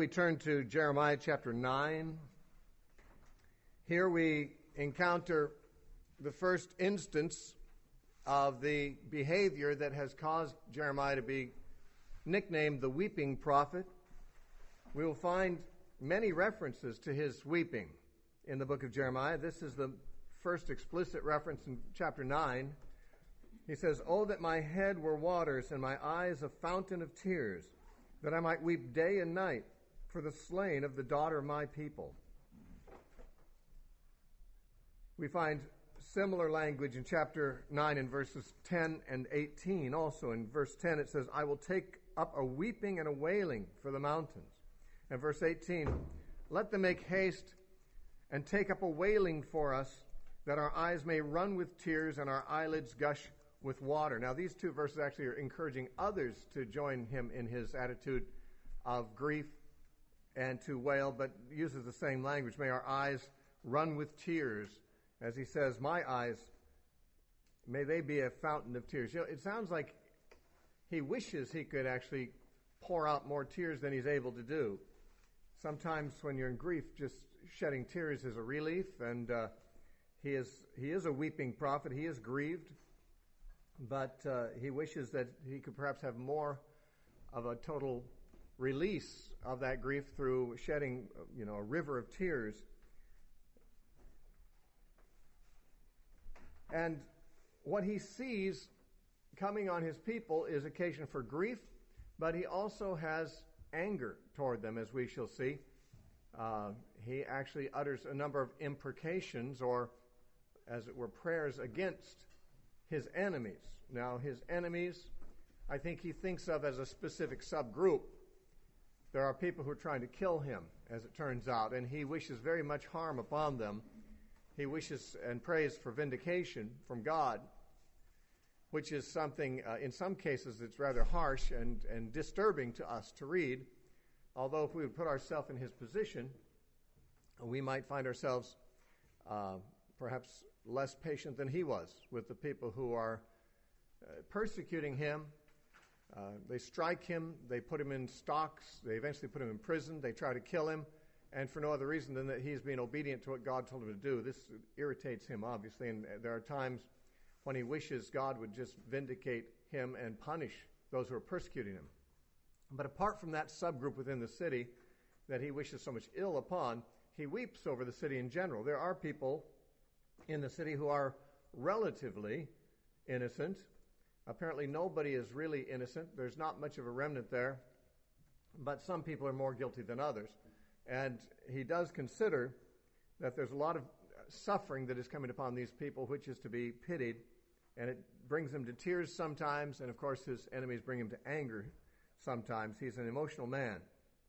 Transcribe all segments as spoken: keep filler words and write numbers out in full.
turn to Jeremiah chapter nine. Here we encounter the first instance of the behavior that has caused Jeremiah to be nicknamed the weeping prophet. We will find many references to his weeping in the book of Jeremiah. This is the first explicit reference in chapter nine. He says, "Oh, that my head were waters and my eyes a fountain of tears, that I might weep day and night for the slain of the daughter of my people." We find similar language in chapter nine in verses ten and eighteen. Also in verse ten it says, "I will take up a weeping and a wailing for the mountains." And verse eighteen, "Let them make haste and take up a wailing for us, that our eyes may run with tears and our eyelids gush with water." Now these two verses actually are encouraging others to join him in his attitude of grief and to wail, but uses the same language. May our eyes run with tears. As he says, my eyes, may they be a fountain of tears. You know, it sounds like he wishes he could actually pour out more tears than he's able to do. Sometimes when you're in grief, just shedding tears is a relief, and uh, he is he is a weeping prophet. He is grieved, but uh, he wishes that he could perhaps have more of a total release of that grief through shedding, you know, a river of tears. And what he sees coming on his people is occasion for grief, but he also has anger toward them, as we shall see. Uh, he actually utters a number of imprecations, or as it were, prayers against his enemies. Now, his enemies, I think he thinks of as a specific subgroup. There are people who are trying to kill him, as it turns out, and he wishes very much harm upon them. He wishes and prays for vindication from God, which is something, uh, in some cases, that's rather harsh and, and disturbing to us to read. Although if we would put ourselves in his position, we might find ourselves uh, perhaps less patient than he was with the people who are uh, persecuting him. Uh, they strike him, they put him in stocks, they eventually put him in prison, they try to kill him, and for no other reason than that he's being obedient to what God told him to do. This irritates him, obviously, and there are times when he wishes God would just vindicate him and punish those who are persecuting him. But apart from that subgroup within the city that he wishes so much ill upon, he weeps over the city in general. There are people in the city who are relatively innocent. Apparently nobody is really innocent. There's not much of a remnant there, but some people are more guilty than others. And he does consider that there's a lot of suffering that is coming upon these people, which is to be pitied, and it brings him to tears sometimes, and of course his enemies bring him to anger sometimes. He's an emotional man.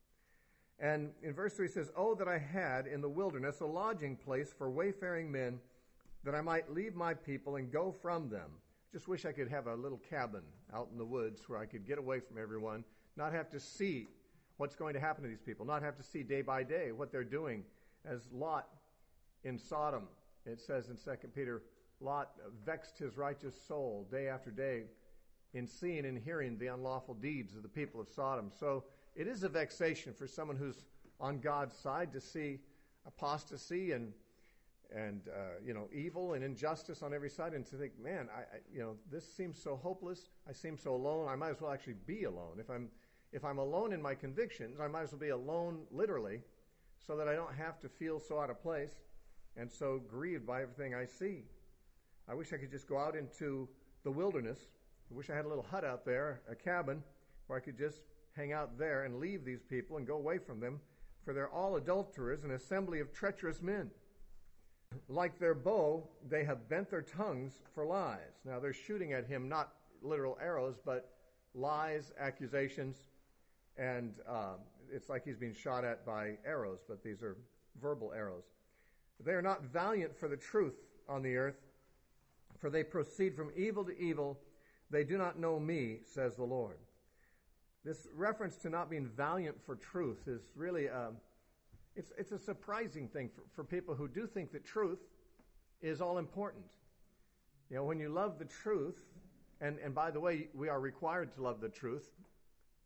And in verse three it says, "Oh, that I had in the wilderness a lodging place for wayfaring men, that I might leave my people and go from them." Just wish I could have a little cabin out in the woods where I could get away from everyone, not have to see what's going to happen to these people, not have to see day by day what they're doing. As Lot in Sodom, it says in Second Peter, Lot vexed his righteous soul day after day in seeing and hearing the unlawful deeds of the people of Sodom. So it is a vexation for someone who's on God's side to see apostasy and and uh, you know, evil and injustice on every side, and to think, man, I, I you know, this seems so hopeless. I seem so alone. I might as well actually be alone. If I'm if I'm alone in my convictions, I might as well be alone literally, so that I don't have to feel so out of place and so grieved by everything I see. I wish I could just go out into the wilderness. I wish I had a little hut out there, a cabin, where I could just hang out there and leave these people and go away from them, for they're all adulterers, an assembly of treacherous men. Like their bow, they have bent their tongues for lies. Now they're shooting at him not literal arrows, but lies, accusations, and uh, it's like he's being shot at by arrows, but these are verbal arrows. They are not valiant for the truth on the earth, for they proceed from evil to evil. They do not know me, says the Lord. This reference to not being valiant for truth is really a It's it's a surprising thing for, for people who do think that truth is all important. You know, when you love the truth, and, and by the way, we are required to love the truth.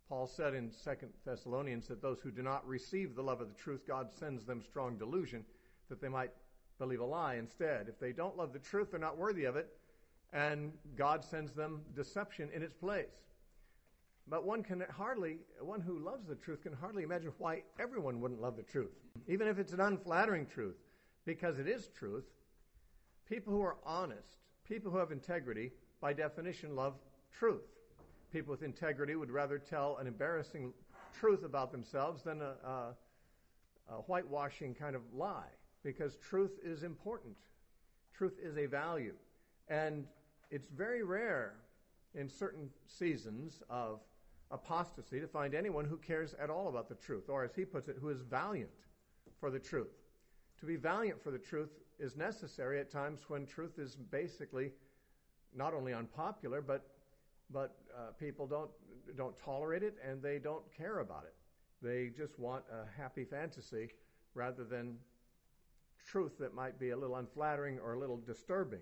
Paul said in Second Thessalonians that those who do not receive the love of the truth, God sends them strong delusion that they might believe a lie instead. If they don't love the truth, they're not worthy of it, and God sends them deception in its place. But one can hardly, one who loves the truth can hardly imagine why everyone wouldn't love the truth, even if it's an unflattering truth, because it is truth. People who are honest, people who have integrity, by definition love truth. People with integrity would rather tell an embarrassing truth about themselves than a, a, a whitewashing kind of lie, because truth is important. Truth is a value. And it's very rare in certain seasons of apostasy to find anyone who cares at all about the truth, or as he puts it, who is valiant for the truth. To be valiant for the truth is necessary at times when truth is basically not only unpopular, but but uh, people don't don't tolerate it and they don't care about it. They just want a happy fantasy rather than truth that might be a little unflattering or a little disturbing.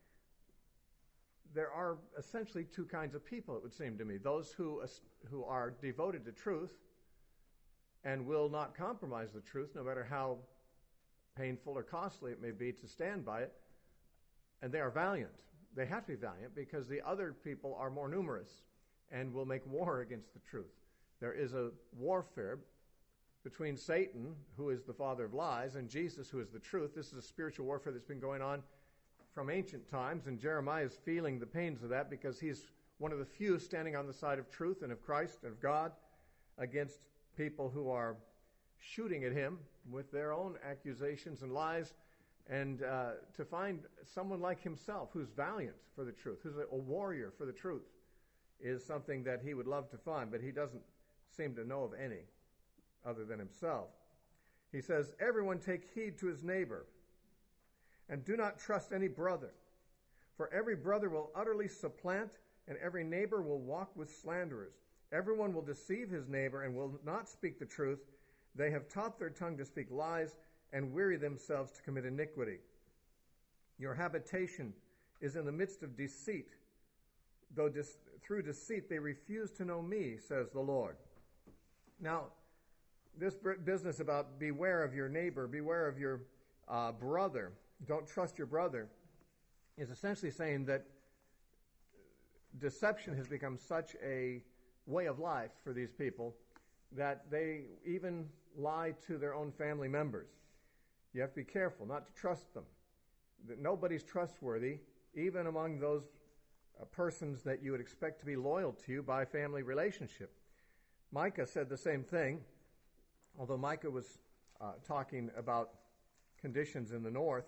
There are essentially two kinds of people, it would seem to me. Those who who are devoted to truth and will not compromise the truth, no matter how painful or costly it may be to stand by it, and they are valiant. They have to be valiant because the other people are more numerous and will make war against the truth. There is a warfare between Satan, who is the father of lies, and Jesus, who is the truth. This is a spiritual warfare that's been going on from ancient times, and Jeremiah is feeling the pains of that because he's one of the few standing on the side of truth and of Christ and of God against people who are shooting at him with their own accusations and lies. And uh, to find someone like himself who's valiant for the truth, who's a, a warrior for the truth, is something that he would love to find, but he doesn't seem to know of any other than himself. He says, everyone take heed to his neighbor, and do not trust any brother. For every brother will utterly supplant, and every neighbor will walk with slanderers. Everyone will deceive his neighbor and will not speak the truth. They have taught their tongue to speak lies and weary themselves to commit iniquity. Your habitation is in the midst of deceit, though dis- through deceit they refuse to know me, says the Lord. Now, this business about beware of your neighbor, beware of your uh, brother, don't trust your brother, is essentially saying that deception has become such a way of life for these people that they even lie to their own family members. You have to be careful not to trust them. That nobody's trustworthy, even among those uh, persons that you would expect to be loyal to you by family relationship. Micah said the same thing, although Micah was uh, talking about conditions in the north.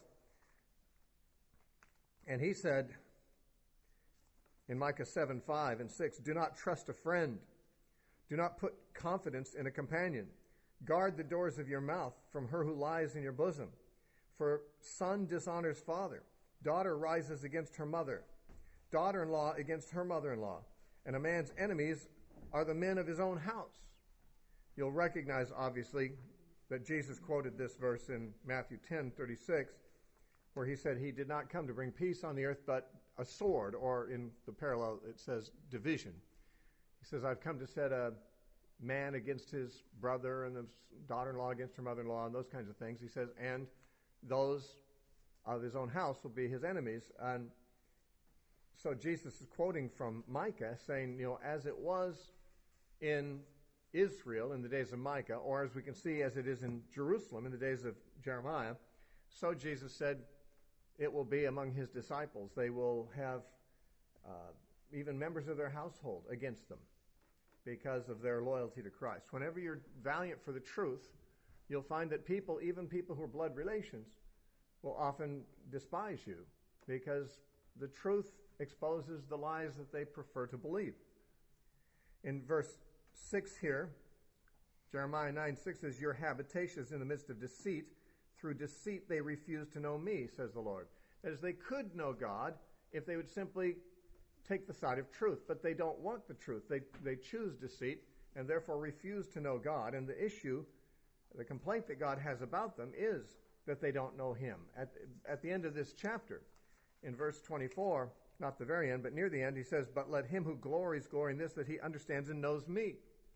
And he said in Micah seven, five and six, do not trust a friend. Do not put confidence in a companion. Guard the doors of your mouth from her who lies in your bosom. For son dishonors father. Daughter rises against her mother. Daughter-in-law against her mother-in-law. And a man's enemies are the men of his own house. You'll recognize, obviously, that Jesus quoted this verse in Matthew ten, thirty-six, where he said he did not come to bring peace on the earth, but a sword, or in the parallel it says division. He says, I've come to set a man against his brother and the daughter-in-law against her mother-in-law and those kinds of things. He says, and those of his own house will be his enemies. And so Jesus is quoting from Micah saying, you know, as it was in Israel in the days of Micah, or as we can see as it is in Jerusalem in the days of Jeremiah, so Jesus said it will be among his disciples. They will have uh, even members of their household against them because of their loyalty to Christ. Whenever you're valiant for the truth, you'll find that people, even people who are blood relations, will often despise you because the truth exposes the lies that they prefer to believe. In verse six here, Jeremiah nine six says, your habitation is in the midst of deceit. Through deceit they refuse to know me, says the Lord. That is, they could know God if they would simply take the side of truth, but they don't want the truth. They they choose deceit and therefore refuse to know God. And the issue, the complaint that God has about them is that they don't know him. At, at the end of this chapter, in verse twenty-four, not the very end, but near the end, he says, but let him who glories glory in this, that he understands and knows me.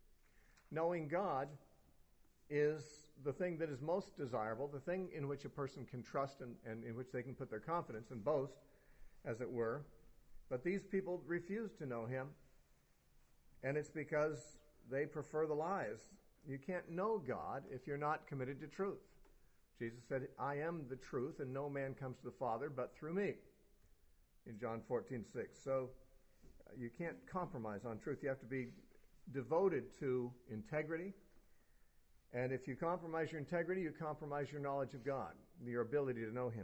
knowing God is the thing that is most desirable, the thing in which a person can trust and, and in which they can put their confidence and boast, as it were. But these people refuse to know him, and it's because they prefer the lies. You can't know God if you're not committed to truth. Jesus said, I am the truth, and no man comes to the Father but through me, in John fourteen six. So uh, you can't compromise on truth. You have to be devoted to integrity. And if you compromise your integrity, you compromise your knowledge of God, your ability to know him.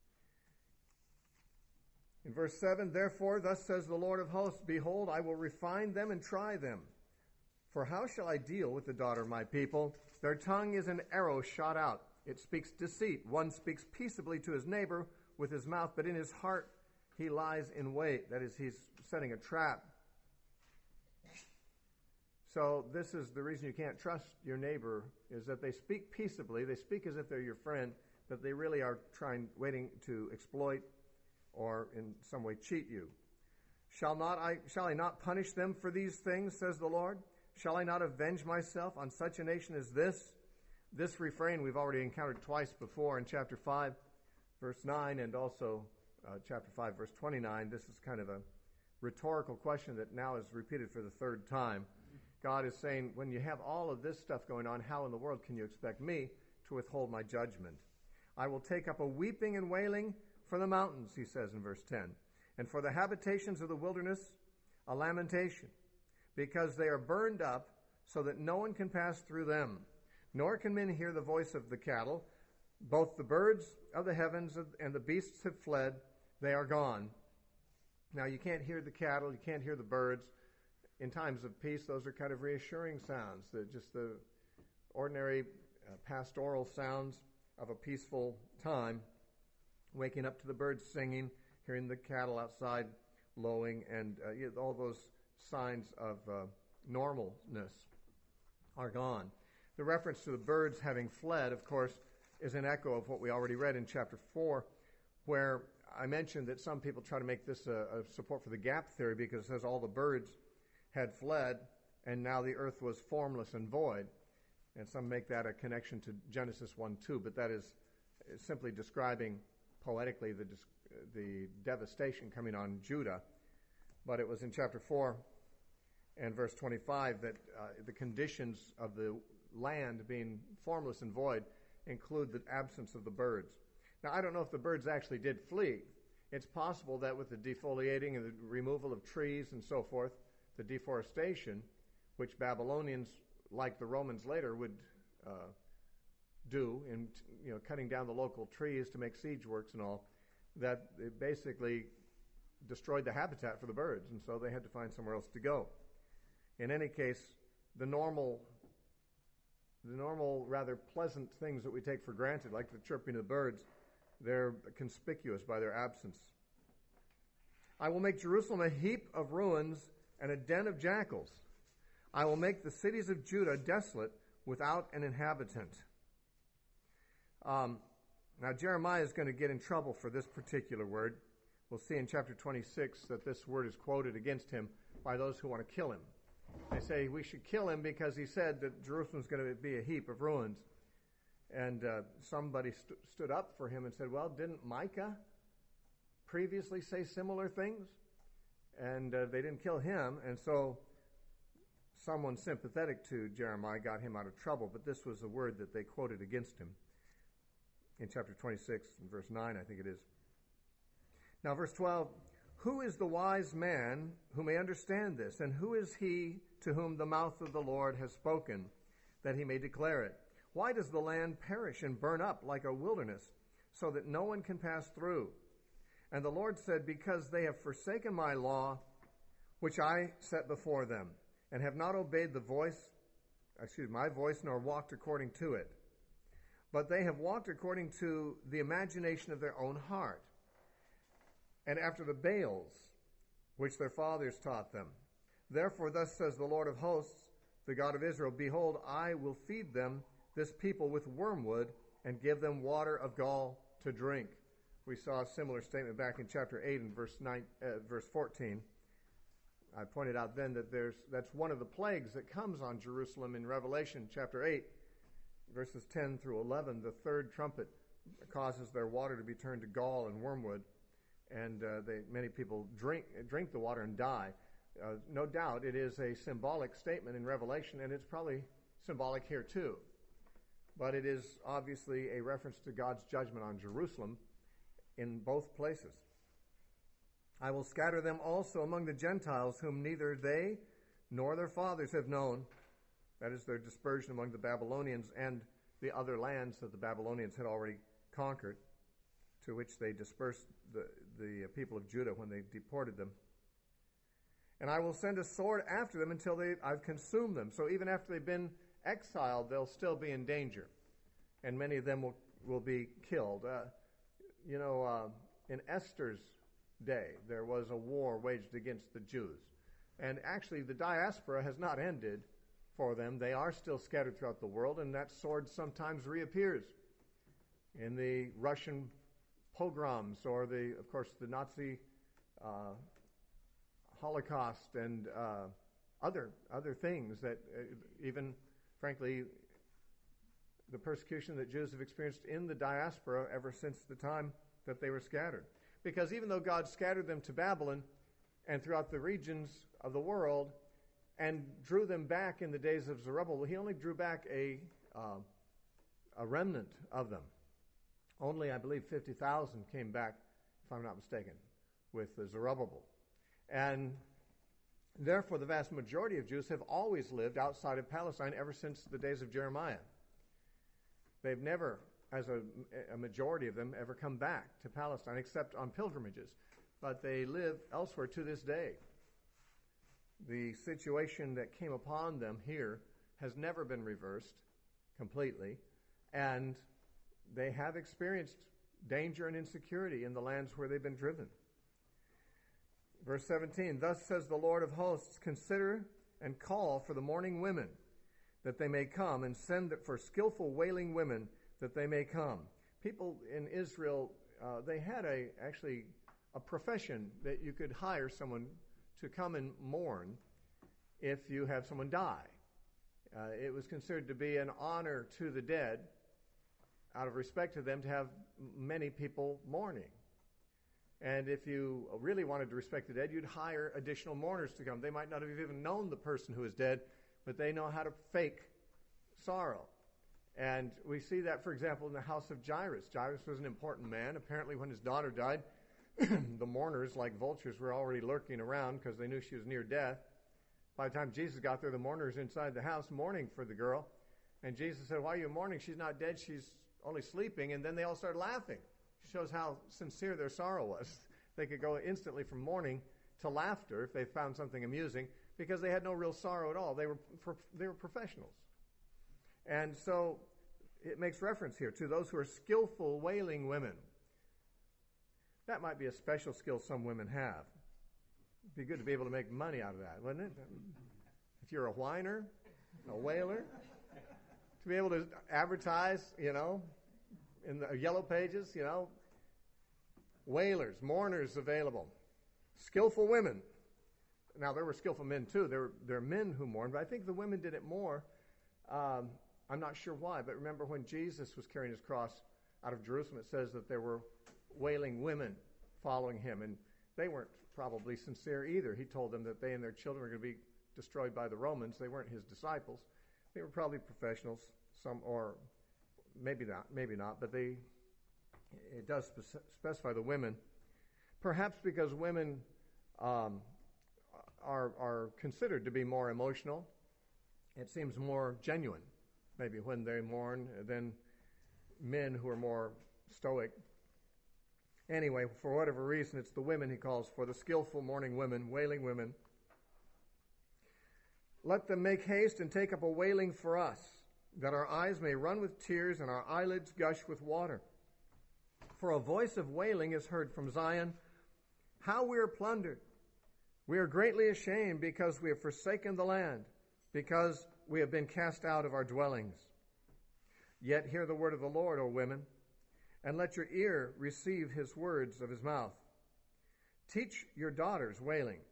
In verse seven, therefore, thus says the Lord of hosts, behold, I will refine them and try them. For how shall I deal with the daughter of my people? Their tongue is an arrow shot out. It speaks deceit. One speaks peaceably to his neighbor with his mouth, but in his heart he lies in wait. That is, he's setting a trap. So this is the reason you can't trust your neighbor, is that they speak peaceably. They speak as if they're your friend, but they really are trying, waiting to exploit or in some way cheat you. Shall not I, shall I not punish them for these things, says the Lord? Shall I not avenge myself on such a nation as this? This refrain we've already encountered twice before in chapter five, verse nine, and also uh, chapter five, verse twenty-nine. This is kind of a rhetorical question that now is repeated for the third time. God is saying, when you have all of this stuff going on, how in the world can you expect me to withhold my judgment? I will take up a weeping and wailing for the mountains, he says in verse ten, and for the habitations of the wilderness, a lamentation, because they are burned up so that no one can pass through them, nor can men hear the voice of the cattle. Both the birds of the heavens and the beasts have fled, they are gone. Now you can't hear the cattle, you can't hear the birds. In times of peace, those are kind of reassuring sounds. They're just the ordinary uh, pastoral sounds of a peaceful time, waking up to the birds singing, hearing the cattle outside lowing, and uh, you know, all those signs of uh, normalness are gone. The reference to the birds having fled, of course, is an echo of what we already read in chapter four, where I mentioned that some people try to make this a, a support for the gap theory because it says all the birds had fled, and now the earth was formless and void. And some make that a connection to Genesis one two, but that is simply describing poetically the, the devastation coming on Judah. But it was in chapter four and verse twenty-five that uh, the conditions of the land being formless and void include the absence of the birds. Now, I don't know if the birds actually did flee. It's possible that with the defoliating and the removal of trees and so forth, the deforestation, which Babylonians, like the Romans later, would uh, do in, you know, cutting down the local trees to make siege works and all, that it basically destroyed the habitat for the birds, and so they had to find somewhere else to go. In any case, the normal, the normal, rather pleasant things that we take for granted, like the chirping of the birds, they're conspicuous by their absence. I will make Jerusalem a heap of ruins and a den of jackals. I will make the cities of Judah desolate without an inhabitant. Um, now, Jeremiah is going to get in trouble for this particular word. We'll see in chapter twenty-six that this word is quoted against him by those who want to kill him. They say we should kill him because he said that Jerusalem is going to be a heap of ruins. And uh, somebody st- stood up for him and said, well, didn't Micah previously say similar things? And uh, they didn't kill him, and so someone sympathetic to Jeremiah got him out of trouble, but this was a word that they quoted against him in chapter twenty-six, verse nine, I think it is. Now, verse twelve, who is the wise man who may understand this, and who is he to whom the mouth of the Lord has spoken, that he may declare it? Why does the land perish and burn up like a wilderness, so that no one can pass through? And the Lord said, because they have forsaken my law, which I set before them, and have not obeyed the voice, excuse my voice, nor walked according to it. But they have walked according to the imagination of their own heart, and after the Baals, which their fathers taught them. Therefore, thus says the Lord of hosts, the God of Israel, behold, I will feed them, this people, with wormwood, and give them water of gall to drink. We saw a similar statement back in chapter eight and verse nine, uh, verse fourteen I pointed out then that there's that's one of the plagues that comes on Jerusalem in Revelation chapter eight, verses ten through eleven. The third trumpet causes their water to be turned to gall and wormwood, and uh, they, many people drink drink the water and die. Uh, no doubt it is a symbolic statement in Revelation, and it's probably symbolic here too. But it is obviously a reference to God's judgment on Jerusalem in both places. I will scatter them also among the Gentiles, whom neither they nor their fathers have known. That is their dispersion among the Babylonians and the other lands that the Babylonians had already conquered, to which they dispersed the, the people of Judah when they deported them. And I will send a sword after them until they, I've consumed them. So even after they've been exiled, they'll still be in danger. And many of them will, will be killed. Uh, you know, uh, in Esther's day, there was a war waged against the Jews. And actually, the diaspora has not ended for them. They are still scattered throughout the world, and that sword sometimes reappears in the Russian pogroms or, the, of course, the Nazi uh, Holocaust and uh, other other things that uh, even, frankly, the persecution that Jews have experienced in the diaspora ever since the time that they were scattered. Because even though God scattered them to Babylon and throughout the regions of the world and drew them back in the days of Zerubbabel, he only drew back a uh, a remnant of them. Only, I believe, fifty thousand came back, if I'm not mistaken, with the Zerubbabel. And therefore, the vast majority of Jews have always lived outside of Palestine ever since the days of Jeremiah. They've never, as a, a majority of them, ever come back to Palestine except on pilgrimages. But they live elsewhere to this day. The situation that came upon them here has never been reversed completely, and they have experienced danger and insecurity in the lands where they've been driven. Verse seventeen, thus says the Lord of hosts, consider and call for the mourning women, that they may come, and send for skillful wailing women, that they may come. People in Israel, uh, they had a actually a profession that you could hire someone to come and mourn if you have someone die. Uh, it was considered to be an honor to the dead, out of respect to them, to have many people mourning. And if you really wanted to respect the dead, you'd hire additional mourners to come. They might not have even known the person who is dead, but they know how to fake sorrow. And we see that, for example, in the house of Jairus. Jairus was an important man. Apparently, when his daughter died, the mourners, like vultures, were already lurking around because they knew she was near death. By the time Jesus got there, the mourners inside the house mourning for the girl. And Jesus said, why are you mourning? She's not dead. She's only sleeping. And then they all started laughing. It shows how sincere their sorrow was. They could go instantly from mourning to laughter if they found something amusing, because they had no real sorrow at all. They were they were professionals. And so it makes reference here to those who are skillful wailing women. That might be a special skill some women have. It'd be good to be able to make money out of that, wouldn't it? If you're a whiner, a wailer, to be able to advertise, you know, in the yellow pages, you know, wailers, mourners available, skillful women. Now, there were skillful men, too. There were, there are men who mourned, but I think the women did it more. Um, I'm not sure why, but remember when Jesus was carrying his cross out of Jerusalem, it says that there were wailing women following him, and they weren't probably sincere either. He told them that they and their children were going to be destroyed by the Romans. They weren't his disciples. They were probably professionals, some, or maybe not, maybe not, but they, it does spe- specify the women. Perhaps because women um, are, are considered to be more emotional. It seems more genuine, maybe, when they mourn than men who are more stoic. Anyway, for whatever reason, it's the women he calls for, the skillful mourning women, wailing women. Let them make haste and take up a wailing for us, that our eyes may run with tears and our eyelids gush with water. For a voice of wailing is heard from Zion, how we are plundered. We are greatly ashamed because we have forsaken the land, because we have been cast out of our dwellings. Yet hear the word of the Lord, O women, and let your ear receive his words of his mouth. Teach your daughters wailing,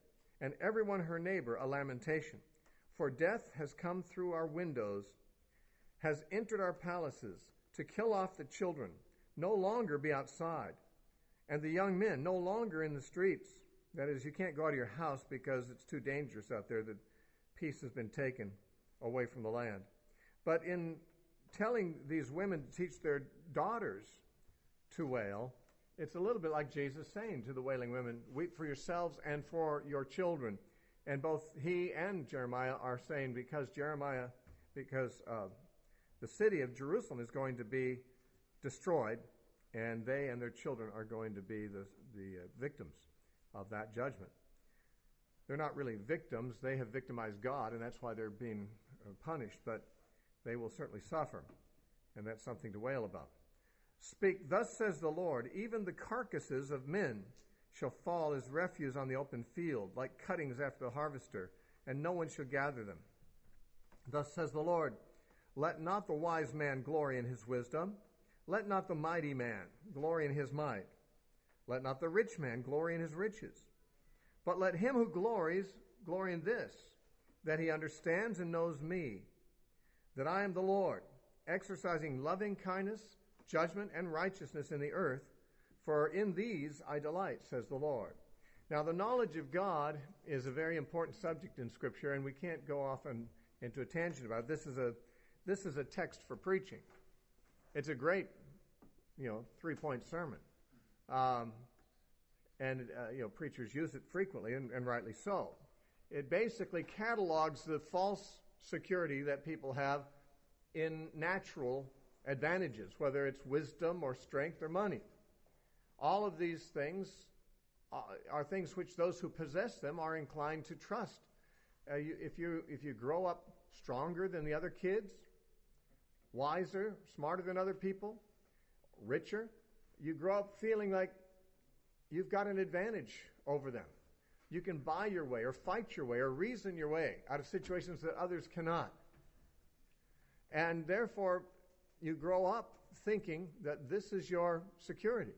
and everyone her neighbor a lamentation. For death has come through our windows, has entered our palaces, to kill off the children, no longer be outside, and the young men no longer in the streets. That is, you can't go out of your house because it's too dangerous out there. The peace has been taken away from the land. But in telling these women to teach their daughters to wail, it's a little bit like Jesus saying to the wailing women, weep for yourselves and for your children. And both he and Jeremiah are saying because Jeremiah, because uh, the city of Jerusalem is going to be destroyed, and they and their children are going to be the, the uh, victims of that judgment. They're not really victims. They have victimized God, and that's why they're being uh, punished, but they will certainly suffer, and that's something to wail about. Speak, thus says the Lord, even the carcasses of men shall fall as refuse on the open field, like cuttings after the harvester, and no one shall gather them. Thus says the Lord, let not the wise man glory in his wisdom, let not the mighty man glory in his might, let not the rich man glory in his riches, but let him who glories glory in this, that he understands and knows me, that I am the Lord, exercising loving kindness, judgment, and righteousness in the earth, for in these I delight, says the Lord. Now, the knowledge of God is a very important subject in Scripture, and we can't go off and, into a tangent about it. This is a, this is a text for preaching. It's a great, you know, three-point sermon. Um, and, uh, you know, preachers use it frequently, and, and rightly so. It basically catalogs the false security that people have in natural advantages, whether it's wisdom or strength or money. All of these things are things which those who possess them are inclined to trust. Uh, you, if you if you grow up stronger than the other kids, wiser, smarter than other people, richer, you grow up feeling like you've got an advantage over them. You can buy your way or fight your way or reason your way out of situations that others cannot. And therefore, you grow up thinking that this is your security,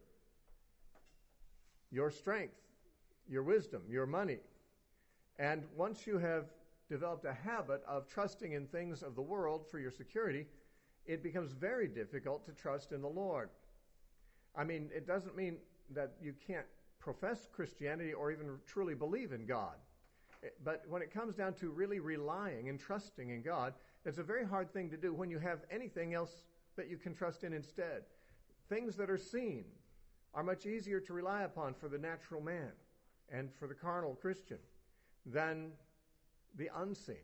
your strength, your wisdom, your money. And once you have developed a habit of trusting in things of the world for your security, it becomes very difficult to trust in the Lord. I mean, it doesn't mean that you can't profess Christianity or even truly believe in God. But when it comes down to really relying and trusting in God, it's a very hard thing to do when you have anything else that you can trust in instead. Things that are seen are much easier to rely upon for the natural man and for the carnal Christian than the unseen.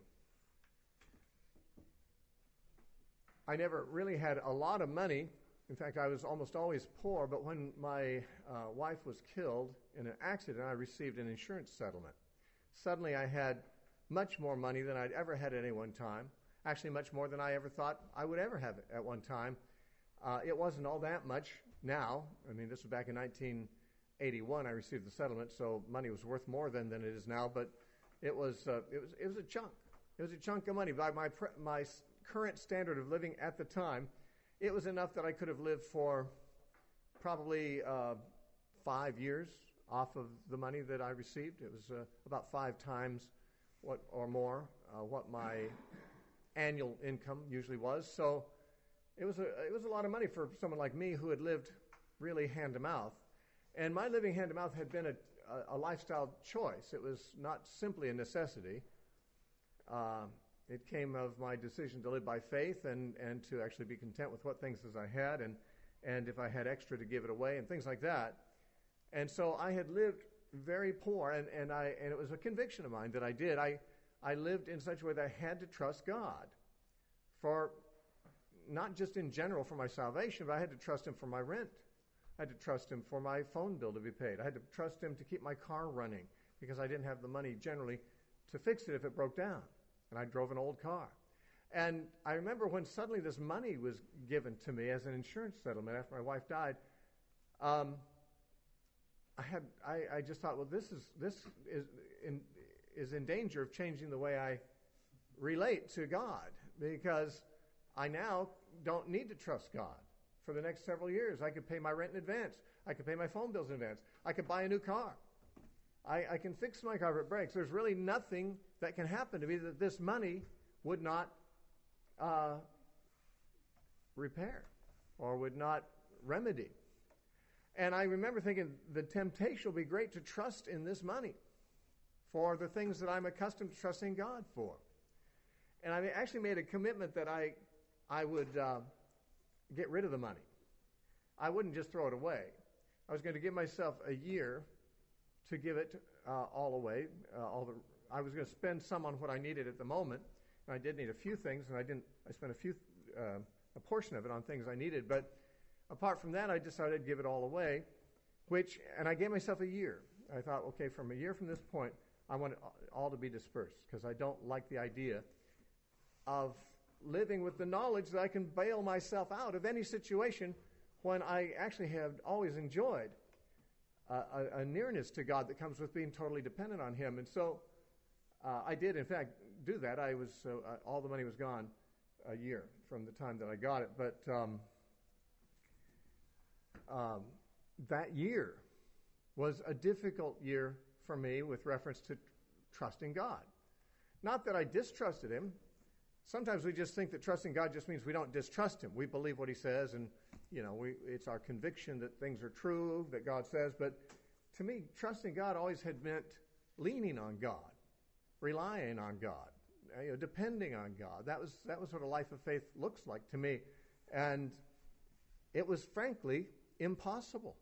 I never really had a lot of money. In fact, I was almost always poor, but when my uh, wife was killed in an accident, I received an insurance settlement. Suddenly I had much more money than I'd ever had at any one time. Actually, much more than I ever thought I would ever have at one time. Uh, it wasn't all that much now. I mean, this was back in nineteen eighty-one. I received the settlement, so money was worth more than, than it is now. But it was uh, it was it was a chunk. It was a chunk of money. By my pre- my current standard of living at the time, it was enough that I could have lived for probably uh, five years off of the money that I received. It was uh, about five times what or more uh, what my annual income usually was. So it was a it was a lot of money for someone like me who had lived really hand to mouth. And my living hand to mouth had been a, a, a lifestyle choice. It was not simply a necessity. Uh, it came of my decision to live by faith and, and to actually be content with what things as I had, and and if I had extra to give it away and things like that. And so I had lived very poor, and, and I and it was a conviction of mine that I did. I I lived in such a way that I had to trust God for not just in general for my salvation, but I had to trust Him for my rent. I had to trust Him for my phone bill to be paid. I had to trust Him to keep my car running because I didn't have the money generally to fix it if it broke down. And I drove an old car. And I remember when suddenly this money was given to me as an insurance settlement after my wife died, um, I had I, I just thought, well, this is this is in is in danger of changing the way I relate to God, because I now don't need to trust God for the next several years. I could pay my rent in advance. I could pay my phone bills in advance. I could buy a new car. I, I can fix my car if it breaks. There's really nothing that can happen to me that this money would not uh, repair or would not remedy. And I remember thinking the temptation will be great to trust in this money for the things that I'm accustomed to trusting God for. And I actually made a commitment that I, I would uh, get rid of the money. I wouldn't just throw it away. I was going to give myself a year to give it uh, all away. Uh, all the, I was going to spend some on what I needed at the moment, and I did need a few things, and I didn't. I spent a few, uh, a portion of it on things I needed. But apart from that, I decided to give it all away. Which, and I gave myself a year. I thought, okay, from a year from this point, I want it all to be dispersed because I don't like the idea of living with the knowledge that I can bail myself out of any situation when I actually have always enjoyed uh, a, a nearness to God that comes with being totally dependent on Him. And so uh, I did, in fact, do that. I was uh, uh, all the money was gone a year from the time that I got it. But um, um, that year was a difficult year for me with reference to trusting God. Not that I distrusted Him. Sometimes we just think that trusting God just means we don't distrust Him. We believe what He says, and you know, we, it's our conviction that things are true, that God says. But to me, trusting God always had meant leaning on God, relying on God, you know, depending on God. That was that was what a life of faith looks like to me, and it was frankly impossible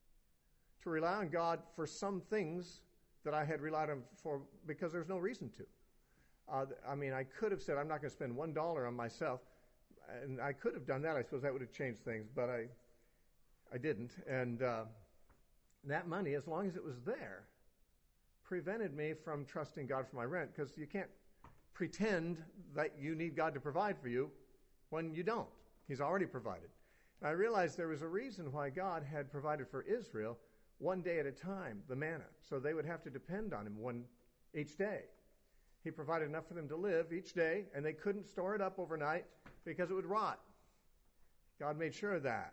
to rely on God for some things that I had relied on for because there's no reason to. Uh, I mean, I could have said, I'm not going to spend one dollar on myself, and I could have done that. I suppose that would have changed things, but I I didn't. And uh, that money, as long as it was there, prevented me from trusting God for my rent, because you can't pretend that you need God to provide for you when you don't. He's already provided. And I realized there was a reason why God had provided for Israel one day at a time, the manna, so they would have to depend on Him one each day. He provided enough for them to live each day, and they couldn't store it up overnight because it would rot. God made sure of that.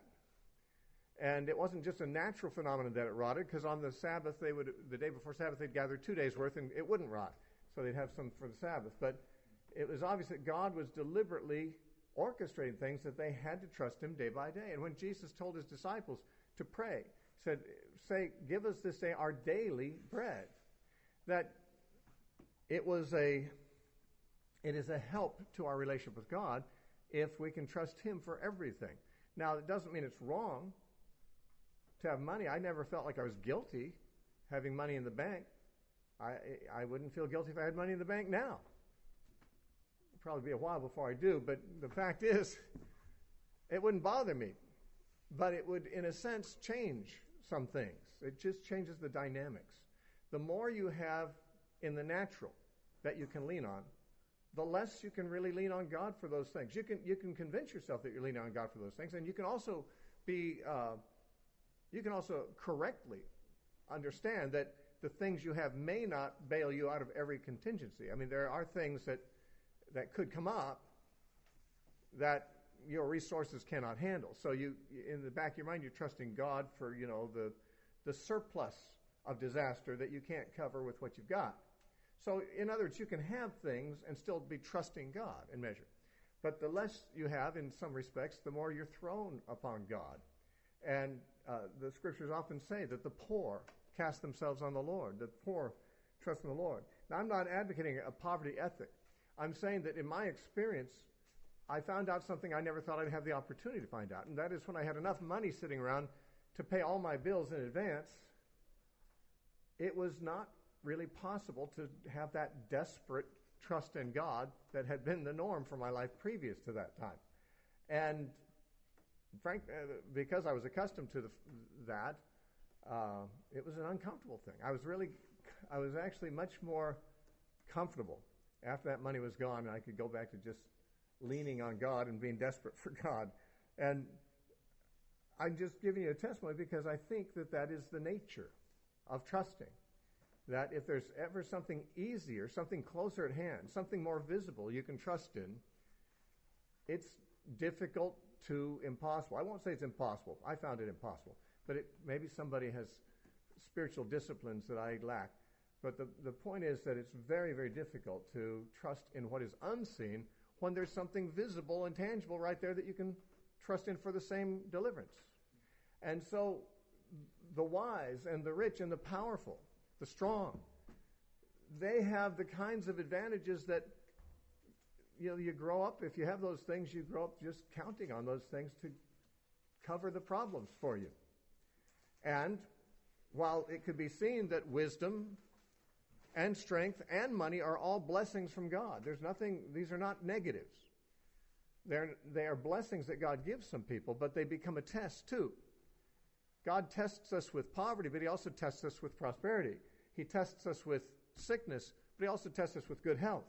And it wasn't just a natural phenomenon that it rotted, because on the Sabbath, they would, the day before Sabbath, they'd gather two days' worth, and it wouldn't rot. So they'd have some for the Sabbath. But it was obvious that God was deliberately orchestrating things that they had to trust Him day by day. And when Jesus told His disciples to pray, He said, say, give us this day our daily bread. That it was a, it is a help to our relationship with God if we can trust Him for everything. Now, it doesn't mean it's wrong to have money. I never felt like I was guilty having money in the bank. I I wouldn't feel guilty if I had money in the bank now. It'd probably be a while before I do, but the fact is, it wouldn't bother me. But it would, in a sense, change some things. It just changes the dynamics. The more you have in the natural that you can lean on, the less you can really lean on God for those things. You can you can convince yourself that you're leaning on God for those things, and you can also be uh, you can also correctly understand that the things you have may not bail you out of every contingency. I mean, there are things that that could come up that your resources cannot handle. So you, in the back of your mind, you're trusting God for, you know, the the surplus of disaster that you can't cover with what you've got. So, in other words, you can have things and still be trusting God in measure. But the less you have, in some respects, the more you're thrown upon God. And uh, the Scriptures often say that the poor cast themselves on the Lord. The poor trust in the Lord. Now, I'm not advocating a poverty ethic. I'm saying that in my experience, I found out something I never thought I'd have the opportunity to find out. And that is when I had enough money sitting around to pay all my bills in advance, it was not really possible to have that desperate trust in God that had been the norm for my life previous to that time. And frank, uh, because I was accustomed to the, that, uh, it was an uncomfortable thing. I was really, I was actually much more comfortable after that money was gone, and I could go back to just leaning on God and being desperate for God. And I'm just giving you a testimony because I think that that is the nature of trusting. That if there's ever something easier, something closer at hand, something more visible you can trust in, it's difficult to impossible. I won't say it's impossible. I found it impossible. But it, maybe somebody has spiritual disciplines that I lack. But the, the point is that it's very, very difficult to trust in what is unseen when there's something visible and tangible right there that you can trust in for the same deliverance. And so the wise and the rich and the powerful, the strong, they have the kinds of advantages that, you know, you grow up, if you have those things, you grow up just counting on those things to cover the problems for you. And while it could be seen that wisdom and strength and money are all blessings from God, there's nothing, these are not negatives. They're, they are blessings that God gives some people, but they become a test too. God tests us with poverty, but he also tests us with prosperity. He tests us with sickness, but he also tests us with good health.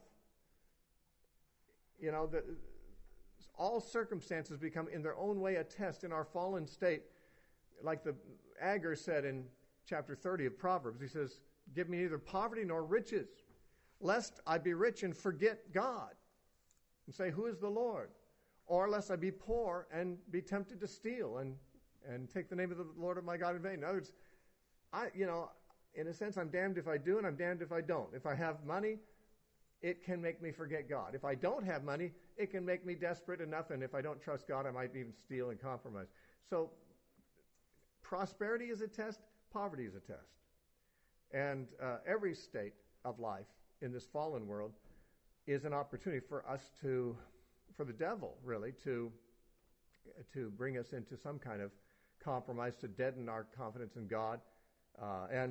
You know, the, all circumstances become in their own way a test in our fallen state. Like the Agur said in chapter thirty of Proverbs, he says, give me neither poverty nor riches, lest I be rich and forget God and say, who is the Lord? Or lest I be poor and be tempted to steal and, and take the name of the Lord of my God in vain. In other words, I, you know, in a sense, I'm damned if I do and I'm damned if I don't. If I have money, it can make me forget God. If I don't have money, it can make me desperate enough, and if I don't trust God, I might even steal and compromise. So prosperity is a test, poverty is a test. And uh, every state of life in this fallen world is an opportunity for us to, for the devil, really, to, to bring us into some kind of compromise, to deaden our confidence in God. Uh, and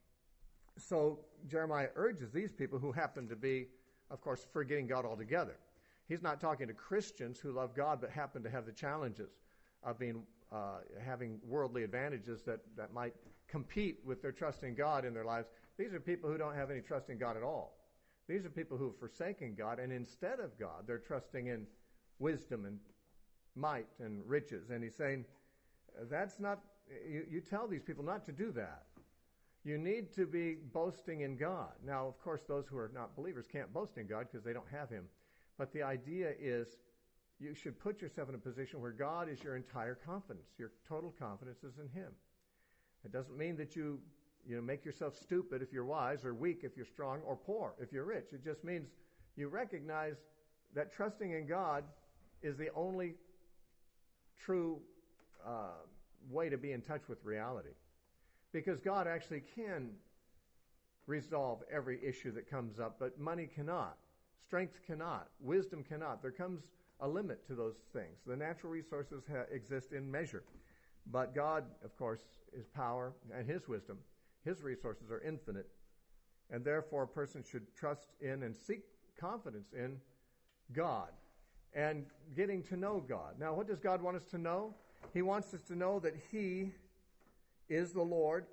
so Jeremiah urges these people who happen to be, of course, forgetting God altogether. He's not talking to Christians who love God but happen to have the challenges of being uh, having worldly advantages that, that might compete with their trust in God in their lives. These are people who don't have any trust in God at all. These are people who have forsaken God, and instead of God, they're trusting in wisdom and might and riches. And he's saying, that's not, you, you tell these people not to do that. You need to be boasting in God. Now, of course, those who are not believers can't boast in God because they don't have him. But the idea is you should put yourself in a position where God is your entire confidence. Your total confidence is in him. It doesn't mean that you, you know, make yourself stupid if you're wise, or weak if you're strong, or poor if you're rich. It just means you recognize that trusting in God is the only true uh, way to be in touch with reality. Because God actually can resolve every issue that comes up, but money cannot. Strength cannot. Wisdom cannot. There comes a limit to those things. The natural resources ha- exist in measure. But God, of course, is power, and his wisdom, his resources are infinite. And therefore, a person should trust in and seek confidence in God and getting to know God. Now, what does God want us to know? He wants us to know that he is the Lord,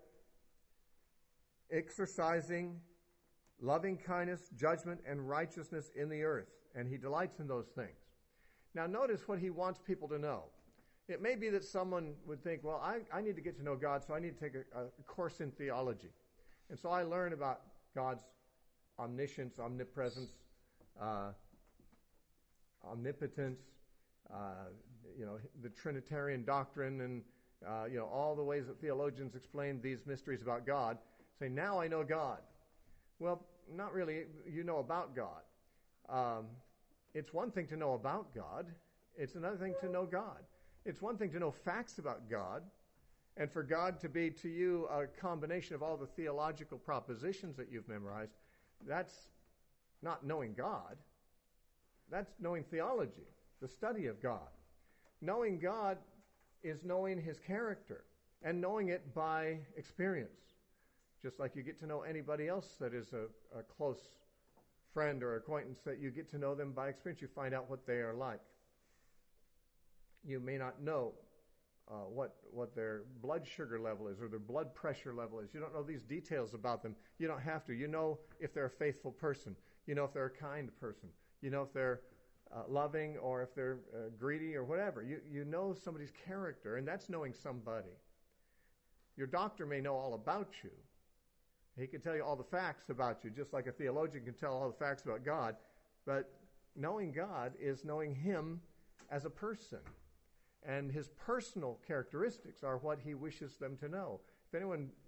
exercising loving kindness, judgment, and righteousness in the earth. And he delights in those things. Now, notice what he wants people to know. It may be that someone would think, well, I, I need to get to know God, so I need to take a, a course in theology. And so I learn about God's omniscience, omnipresence, uh, omnipotence, uh, you know, the Trinitarian doctrine, and uh, you know, all the ways that theologians explain these mysteries about God. Say, now I know God. Well, not really. You know about God. Um, it's one thing to know about God. It's another thing to know God. It's one thing to know facts about God, and for God to be to you a combination of all the theological propositions that you've memorized. That's not knowing God. That's knowing theology, the study of God. Knowing God is knowing his character, and knowing it by experience. Just like you get to know anybody else that is a, a close friend or acquaintance, that you get to know them by experience. You find out what they are like. You may not know uh, what what their blood sugar level is or their blood pressure level is. You don't know these details about them. You don't have to. You know if they're a faithful person. You know if they're a kind person. You know if they're uh, loving or if they're uh, greedy or whatever. You you know somebody's character, and that's knowing somebody. Your doctor may know all about you. He can tell you all the facts about you, just like a theologian can tell all the facts about God. But knowing God is knowing him as a person. And his personal characteristics are what he wishes them to know. If anyone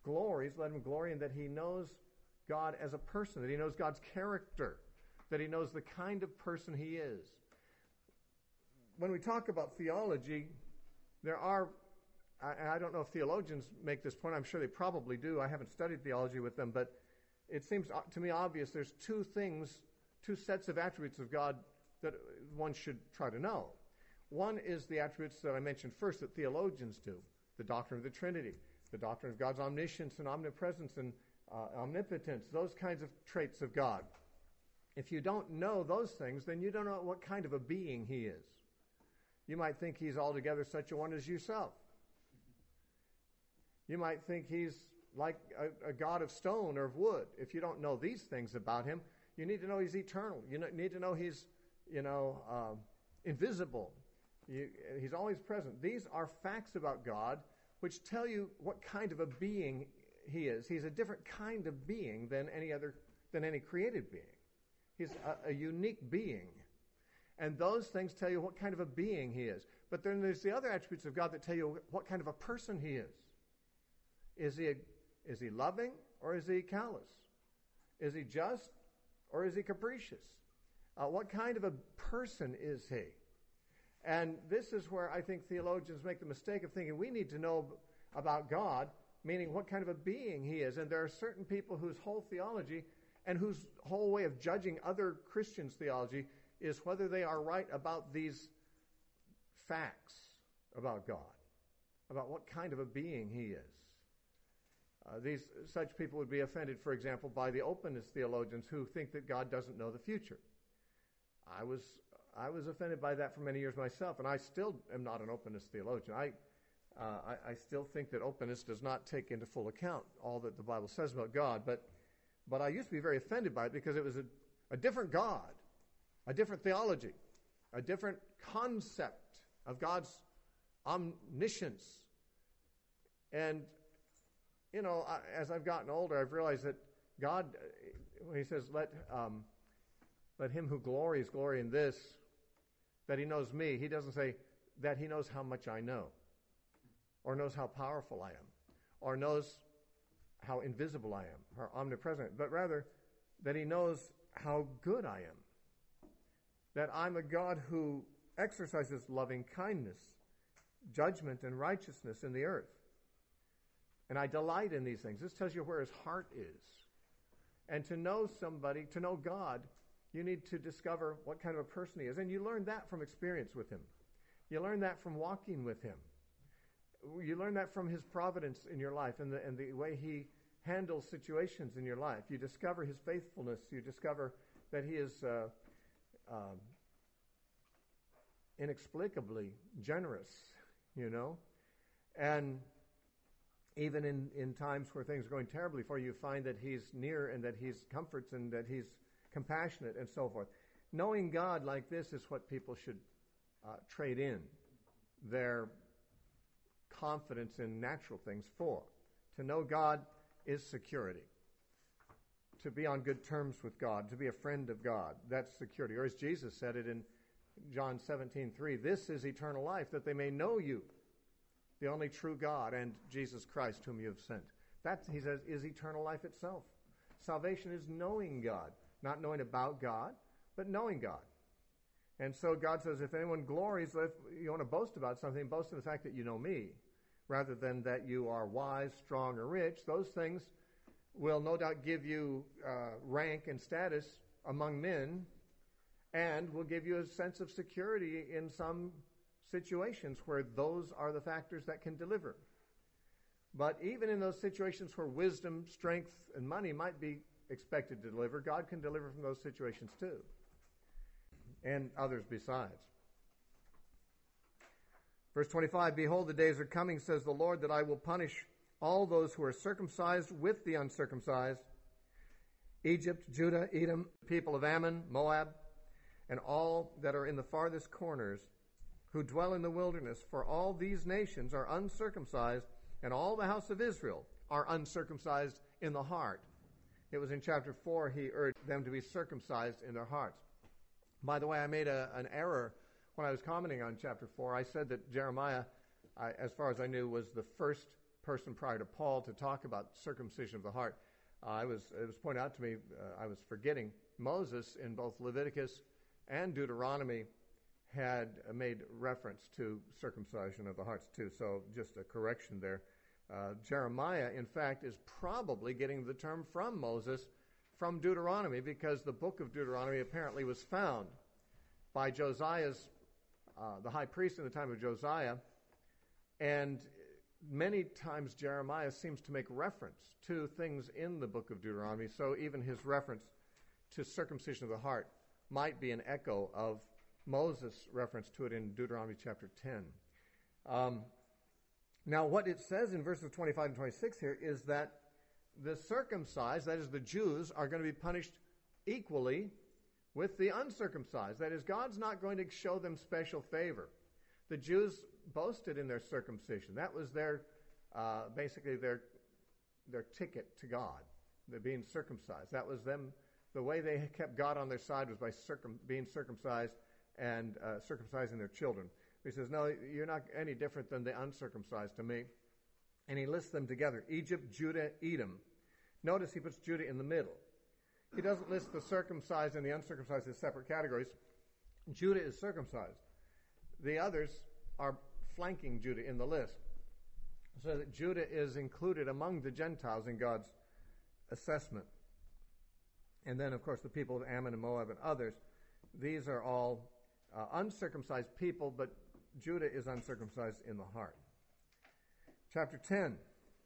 glories, let him glory in that he knows God as a person, that he knows God's character, that he knows the kind of person he is. When we talk about theology, there are, I, I don't know if theologians make this point, I'm sure they probably do, I haven't studied theology with them, but it seems to me obvious there's two things, two sets of attributes of God that one should try to know. One is the attributes that I mentioned first that theologians do, the doctrine of the Trinity, the doctrine of God's omniscience and omnipresence and uh, omnipotence, those kinds of traits of God. If you don't know those things, then you don't know what kind of a being he is. You might think he's altogether such a one as yourself. You might think he's like a, a God of stone or of wood. If you don't know these things about him, you need to know he's eternal. You need to know he's, you know, uh, invisible. You, he's always present. These are facts about God which tell you what kind of a being he is. He's a different kind of being than any other, than any created being. He's a, a unique being. And those things tell you what kind of a being he is. But then there's the other attributes of God that tell you what kind of a person he is. Is he a, is he loving or is he callous? Is he just or is he capricious? Uh, what kind of a person is he? And this is where I think theologians make the mistake of thinking we need to know about God, meaning what kind of a being he is. And there are certain people whose whole theology and whose whole way of judging other Christians' theology is whether they are right about these facts about God, about what kind of a being he is. Uh, these such people would be offended, for example, by the openness theologians who think that God doesn't know the future. I was I was offended by that for many years myself, and I still am not an openness theologian. I, uh, I I still think that openness does not take into full account all that the Bible says about God, but but I used to be very offended by it because it was a, a different God, a different theology, a different concept of God's omniscience. And, you know, I, as I've gotten older, I've realized that God, when he says, let um, let him who glories glory in this, that he knows me, he doesn't say that he knows how much I know, or knows how powerful I am, or knows how invisible I am, or omnipresent, but rather that he knows how good I am. That I'm a God who exercises loving kindness, judgment, and righteousness in the earth. And I delight in these things. This tells you where his heart is. And to know somebody, to know God, you need to discover what kind of a person he is. And you learn that from experience with him. You learn that from walking with him. You learn that from his providence in your life and the, and the way he handles situations in your life. You discover his faithfulness. You discover that he is uh, um, inexplicably generous, you know. And even in, in times where things are going terribly for you, you find that he's near and that he's comforts and that he's compassionate and so forth. Knowing God like this is what people should uh, trade in their confidence in natural things for. To know God is security. To be on good terms with God, to be a friend of God, that's security. Or as Jesus said it in John seventeen three, this is eternal life, that they may know you, the only true God, and Jesus Christ whom you have sent. That, he says, is eternal life itself. Salvation is knowing God. Not knowing about God, but knowing God. And so God says, if anyone glories, if you want to boast about something, boast in the fact that you know me, rather than that you are wise, strong, or rich. Those things will no doubt give you uh, rank and status among men, and will give you a sense of security in some situations where those are the factors that can deliver. But even in those situations where wisdom, strength, and money might be expected to deliver, God can deliver from those situations too, and others besides. Verse twenty-five, behold, the days are coming, says the Lord, that I will punish all those who are circumcised with the uncircumcised, Egypt, Judah, Edom, people of Ammon, Moab, and all that are in the farthest corners, who dwell in the wilderness. For all these nations are uncircumcised, and all the house of Israel are uncircumcised in the heart. It was in chapter four he urged them to be circumcised in their hearts. By the way, I made a, an error when I was commenting on chapter four. I said that Jeremiah, I, as far as I knew, was the first person prior to Paul to talk about circumcision of the heart. Uh, I was it was pointed out to me uh, I was forgetting Moses in both Leviticus and Deuteronomy had made reference to circumcision of the hearts too. So just a correction there. Uh, Jeremiah, in fact, is probably getting the term from Moses from Deuteronomy, because the book of Deuteronomy apparently was found by Josiah's, uh, the high priest in the time of Josiah, and many times Jeremiah seems to make reference to things in the book of Deuteronomy, so even his reference to circumcision of the heart might be an echo of Moses' reference to it in Deuteronomy chapter ten. Um, now, what it says in verses twenty-five and twenty-six here is that the circumcised, that is the Jews, are going to be punished equally with the uncircumcised. That is, God's not going to show them special favor. The Jews boasted in their circumcision. That was their, uh, basically their, their ticket to God, the being circumcised. That was them. The way they kept God on their side was by circum, being circumcised and uh, circumcising their children. He says, no, you're not any different than the uncircumcised to me. And he lists them together: Egypt, Judah, Edom. Notice he puts Judah in the middle. He doesn't list the circumcised and the uncircumcised as separate categories. Judah is circumcised. The others are flanking Judah in the list, so that Judah is included among the Gentiles in God's assessment. And then, of course, the people of Ammon and Moab and others. These are all uh, uncircumcised people, but Judah is uncircumcised in the heart. Chapter ten.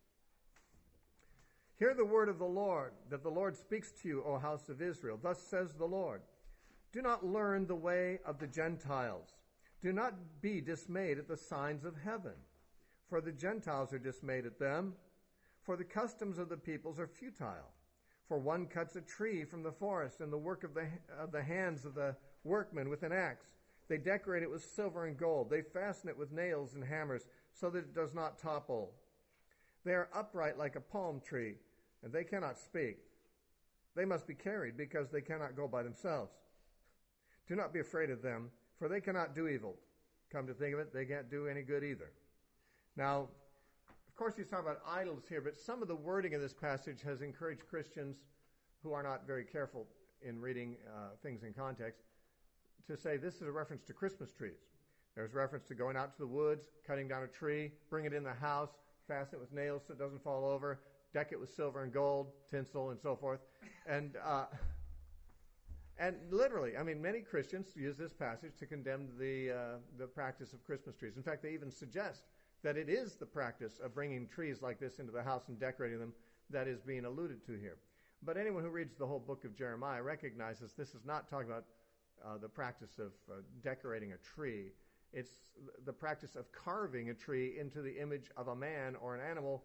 Hear the word of the Lord, that the Lord speaks to you, O house of Israel. Thus says the Lord, do not learn the way of the Gentiles. Do not be dismayed at the signs of heaven, for the Gentiles are dismayed at them, for the customs of the peoples are futile. For one cuts a tree from the forest, and the work of the, of the hands of the workmen with an axe. They decorate it with silver and gold. They fasten it with nails and hammers, so that it does not topple. They are upright like a palm tree, and they cannot speak. They must be carried, because they cannot go by themselves. Do not be afraid of them, for they cannot do evil. Come to think of it, they can't do any good either. Now, of course, he's talking about idols here, but some of the wording of this passage has encouraged Christians who are not very careful in reading uh, things in context to say this is a reference to Christmas trees. There's reference to going out to the woods, cutting down a tree, bring it in the house, fasten it with nails so it doesn't fall over, deck it with silver and gold, tinsel, and so forth. And uh, and literally, I mean, many Christians use this passage to condemn the uh, the practice of Christmas trees. In fact, they even suggest that it is the practice of bringing trees like this into the house and decorating them that is being alluded to here. But anyone who reads the whole book of Jeremiah recognizes this is not talking about uh, the practice of uh, decorating a tree. It's the practice of carving a tree into the image of a man or an animal,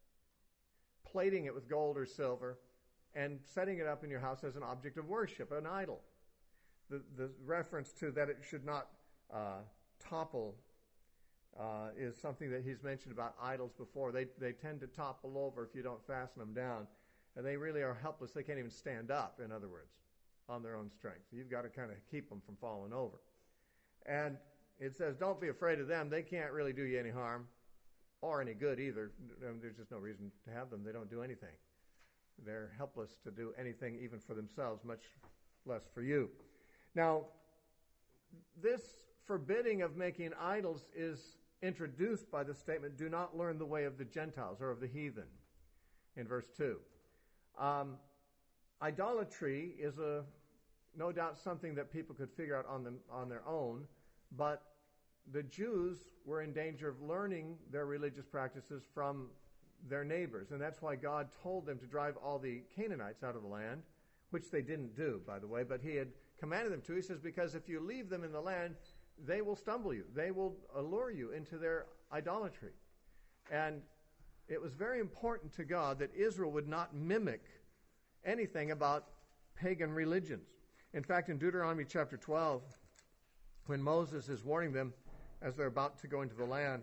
plating it with gold or silver, and setting it up in your house as an object of worship, an idol. The, the reference to that it should not uh, topple uh, is something that he's mentioned about idols before. They they tend to topple over if you don't fasten them down. And they really are helpless. They can't even stand up, in other words, on their own strength. You've got to kind of keep them from falling over. And it says, don't be afraid of them. They can't really do you any harm or any good either. There's just no reason to have them. They don't do anything. They're helpless to do anything even for themselves, much less for you. Now, this forbidding of making idols is introduced by the statement, do not learn the way of the Gentiles or of the heathen, in verse two. Um, idolatry is a no doubt something that people could figure out on them on their own, but the Jews were in danger of learning their religious practices from their neighbors, and that's why God told them to drive all the Canaanites out of the land, which they didn't do, by the way, but he had commanded them to. He says, because if you leave them in the land, they will stumble you. They will allure you into their idolatry. And it was very important to God that Israel would not mimic anything about pagan religions. In fact, in Deuteronomy chapter twelve, when Moses is warning them as they're about to go into the land,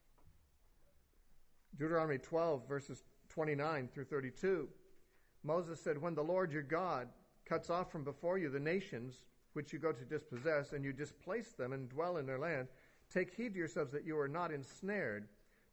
Deuteronomy twelve, verses twenty-nine through thirty-two, Moses said, when the Lord your God cuts off from before you the nations which you go to dispossess, and you displace them and dwell in their land, take heed to yourselves that you are not ensnared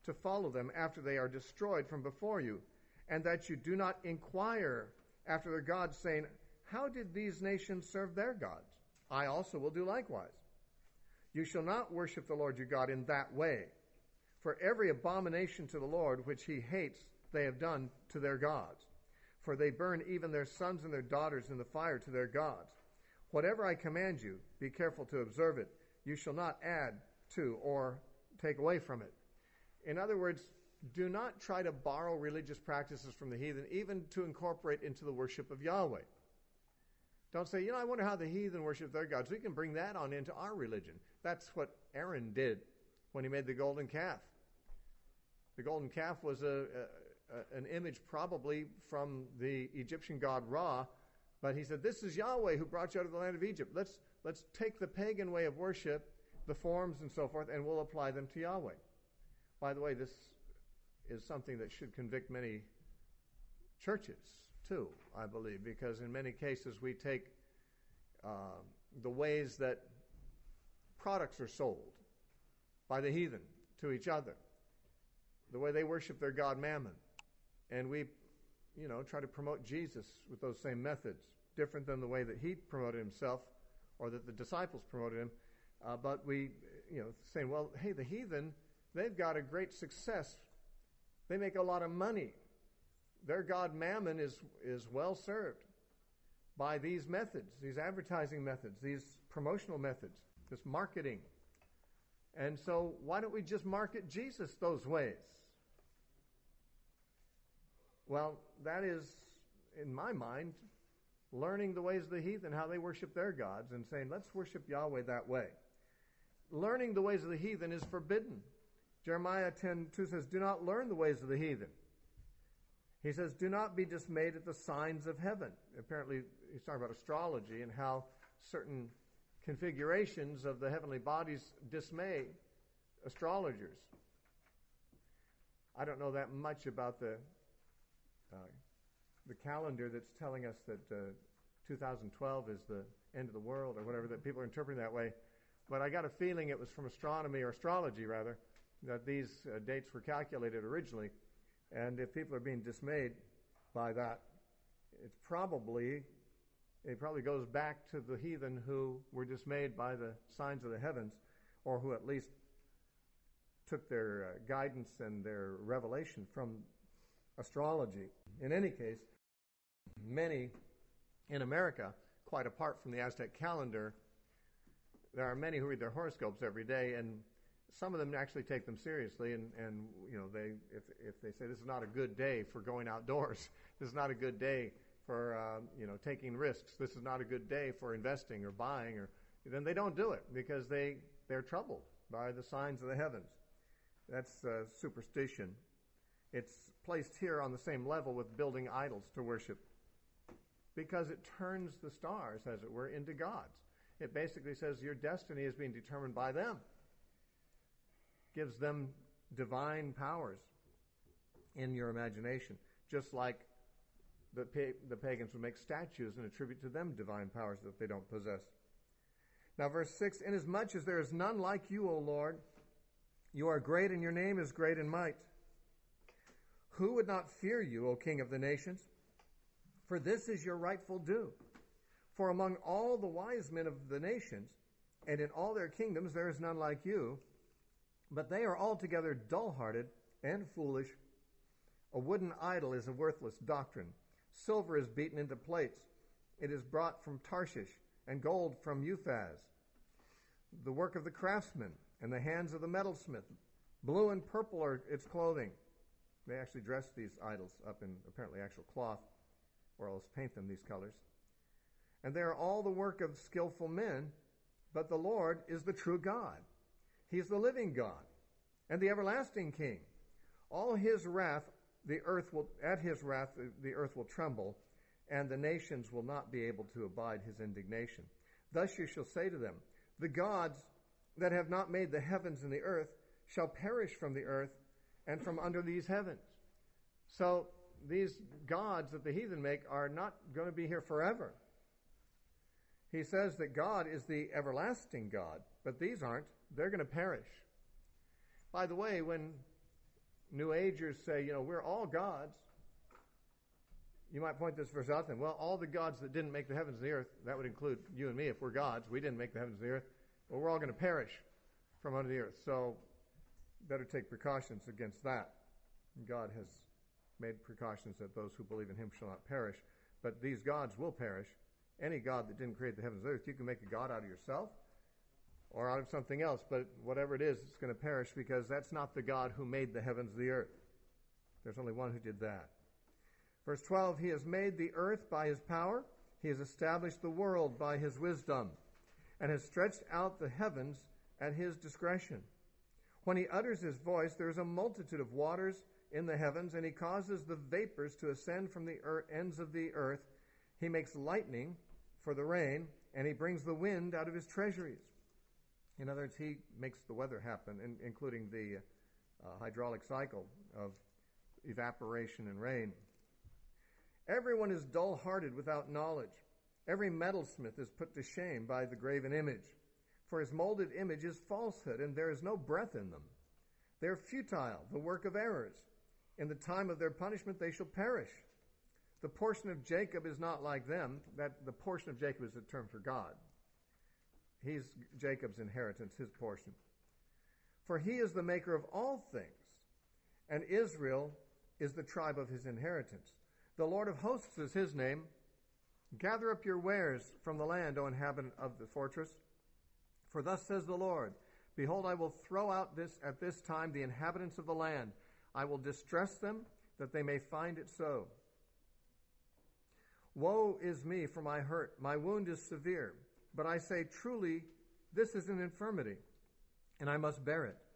to follow them after they are destroyed from before you, and that you do not inquire after their gods, saying, how did these nations serve their gods? I also will do likewise. You shall not worship the Lord your God in that way, for every abomination to the Lord which he hates they have done to their gods. For they burn even their sons and their daughters in the fire to their gods. Whatever I command you, be careful to observe it. You shall not add to or take away from it. In other words, do not try to borrow religious practices from the heathen, even to incorporate into the worship of Yahweh. Don't say, you know, I wonder how the heathen worship their gods. We can bring that on into our religion. That's what Aaron did when he made the golden calf. The golden calf was a, a, an image probably from the Egyptian god Ra, but he said, this is Yahweh who brought you out of the land of Egypt. Let's, let's take the pagan way of worship, the forms and so forth, and we'll apply them to Yahweh. By the way, this is something that should convict many churches too, I believe, because in many cases we take uh, the ways that products are sold by the heathen to each other, the way they worship their god Mammon, and we, you know, try to promote Jesus with those same methods, different than the way that he promoted himself or that the disciples promoted him. Uh, but we, you know, saying, well, hey, the heathen, they've got a great success. They make a lot of money. Their god Mammon is, is well served by these methods, these advertising methods, these promotional methods, this marketing. And so why don't we just market Jesus those ways? Well, that is, in my mind, learning the ways of the heathen, how they worship their gods, and saying, let's worship Yahweh that way. Learning the ways of the heathen is forbidden. Jeremiah ten two says, do not learn the ways of the heathen. He says, do not be dismayed at the signs of heaven. Apparently, he's talking about astrology and how certain configurations of the heavenly bodies dismay astrologers. I don't know that much about the uh, the calendar that's telling us that uh, two thousand twelve is the end of the world or whatever, that people are interpreting that way. But I got a feeling it was from astronomy, or astrology rather, that these uh, dates were calculated originally. And if people are being dismayed by that, it's probably, it probably goes back to the heathen who were dismayed by the signs of the heavens, or who at least took their uh, guidance and their revelation from astrology. In any case, many in America, quite apart from the Aztec calendar, there are many who read their horoscopes every day, and some of them actually take them seriously, and, and you know, they if if they say this is not a good day for going outdoors, this is not a good day for uh, you know taking risks, this is not a good day for investing or buying, or then they don't do it because they they're troubled by the signs of the heavens. That's uh, superstition. It's placed here on the same level with building idols to worship, because it turns the stars, as it were, into gods. It basically says your destiny is being determined by them. Gives them divine powers in your imagination, just like the pa- the pagans would make statues and attribute to them divine powers that they don't possess. Now, verse six, inasmuch as there is none like you, O Lord, you are great, and your name is great in might. Who would not fear you, O King of the nations? For this is your rightful due. For among all the wise men of the nations, and in all their kingdoms, there is none like you, but they are altogether dull-hearted and foolish. A wooden idol is a worthless doctrine. Silver is beaten into plates. It is brought from Tarshish, and gold from Uphaz. The work of the craftsman, and the hands of the metalsmith. Blue and purple are its clothing. They actually dress these idols up in apparently actual cloth, or else paint them these colors. And they are all the work of skillful men, but the Lord is the true God. He is the living God and the everlasting King. All his wrath, the earth will, at his wrath, the, the earth will tremble, and the nations will not be able to abide his indignation. Thus you shall say to them, the gods that have not made the heavens and the earth shall perish from the earth and from under these heavens. So these gods that the heathen make are not going to be here forever. He says that God is the everlasting God, but these aren't. They're going to perish. By the way, when New Agers say, you know, we're all gods. You might point this verse out then. Well, all the gods that didn't make the heavens and the earth, that would include you and me if we're gods. We didn't make the heavens and the earth. Well, we're all going to perish from under the earth. So better take precautions against that. God has made precautions that those who believe in him shall not perish. But these gods will perish. Any god that didn't create the heavens and the earth, you can make a god out of yourself or out of something else. But whatever it is, it's going to perish because that's not the God who made the heavens and the earth. There's only one who did that. Verse twelve, he has made the earth by his power. He has established the world by his wisdom and has stretched out the heavens at his discretion. When he utters his voice, there is a multitude of waters in the heavens, and he causes the vapors to ascend from the earth, ends of the earth. He makes lightning for the rain, and he brings the wind out of his treasuries. In other words, he makes the weather happen, in, including the uh, hydraulic cycle of evaporation and rain. Everyone is dull-hearted without knowledge. Every metalsmith is put to shame by the graven image. For his molded image is falsehood, and there is no breath in them. They are futile, the work of errors. In the time of their punishment they shall perish. The portion of Jacob is not like them. That the portion of Jacob is a term for God. He's Jacob's inheritance, his portion. For he is the maker of all things, and Israel is the tribe of his inheritance. The Lord of hosts is his name. Gather up your wares from the land, O inhabitant of the fortress. For thus says the Lord, behold, I will throw out this at this time the inhabitants of the land. I will distress them, that they may find it so. Woe is me for my hurt. My wound is severe. But I say, truly, this is an infirmity, and I must bear it.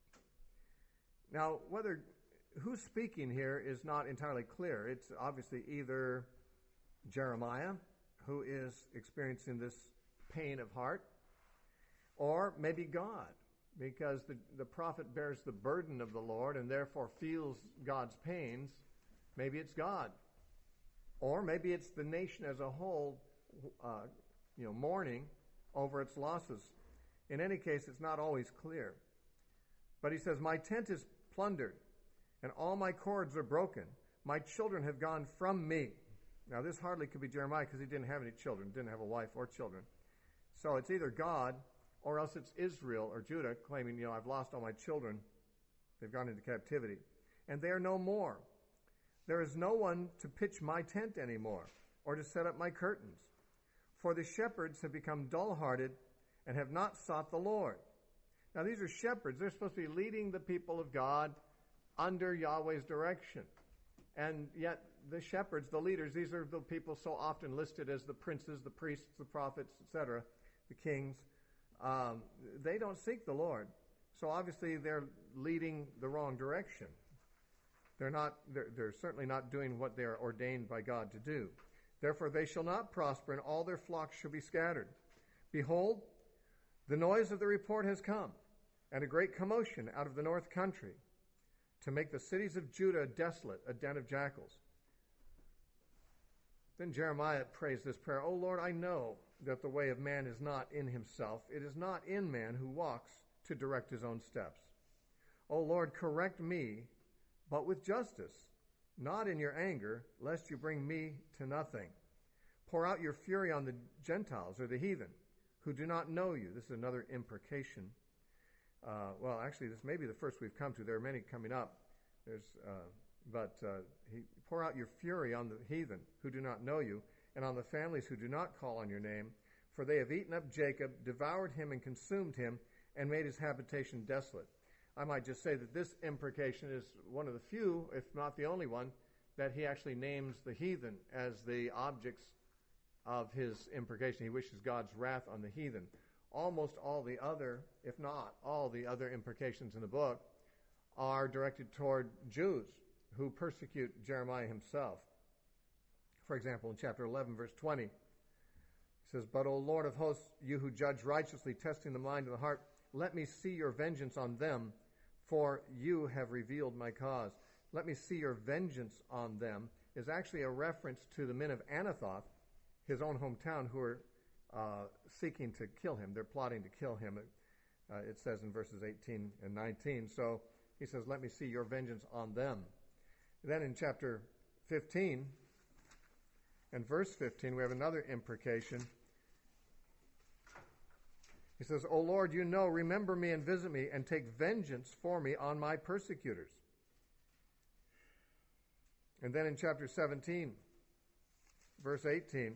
Now, whether who's speaking here is not entirely clear. It's obviously either Jeremiah, who is experiencing this pain of heart, or maybe God, because the, the prophet bears the burden of the Lord and therefore feels God's pains. Maybe it's God. Or maybe it's the nation as a whole, uh, you know, mourning over its losses. In any case, it's not always clear. But he says, my tent is plundered, and all my cords are broken. My children have gone from me. Now, this hardly could be Jeremiah because he didn't have any children, didn't have a wife or children. So it's either God or else it's Israel or Judah claiming, you know, I've lost all my children. They've gone into captivity. And they are no more. There is no one to pitch my tent anymore or to set up my curtains. For the shepherds have become dull-hearted and have not sought the Lord. Now, these are shepherds. They're supposed to be leading the people of God under Yahweh's direction. And yet the shepherds, the leaders, these are the people so often listed as the princes, the priests, the prophets, et cetera, the kings. Um, they don't seek the Lord. So obviously they're leading the wrong direction. They're not. They're, they're certainly not doing what they are ordained by God to do. Therefore they shall not prosper, and all their flocks shall be scattered. Behold, the noise of the report has come, and a great commotion out of the north country, to make the cities of Judah desolate, a den of jackals. Then Jeremiah prays this prayer, O Lord, I know that the way of man is not in himself. It is not in man who walks to direct his own steps. O Lord, correct me, but with justice, not in your anger, lest you bring me to nothing. Pour out your fury on the Gentiles or the heathen who do not know you. This is another imprecation. Uh, well, actually, this may be the first we've come to. There are many coming up. There's, uh, but uh, he, pour out your fury on the heathen who do not know you, and on the families who do not call on your name. For they have eaten up Jacob, devoured him and consumed him, and made his habitation desolate. I might just say that this imprecation is one of the few, if not the only one, that he actually names the heathen as the objects of his imprecation. He wishes God's wrath on the heathen. Almost all the other, if not all the other imprecations in the book, are directed toward Jews who persecute Jeremiah himself. For example, in chapter eleven, verse twenty, he says, But, O Lord of hosts, you who judge righteously, testing the mind and the heart, let me see your vengeance on them, for you have revealed my cause. Let me see your vengeance on them is actually a reference to the men of Anathoth, his own hometown, who are uh, seeking to kill him. They're plotting to kill him. Uh, it says in verses eighteen and nineteen. So he says, let me see your vengeance on them. Then in chapter fifteen and verse fifteen, we have another imprecation. He says, O Lord, you know, remember me and visit me and take vengeance for me on my persecutors. And then in chapter seventeen, verse eighteen,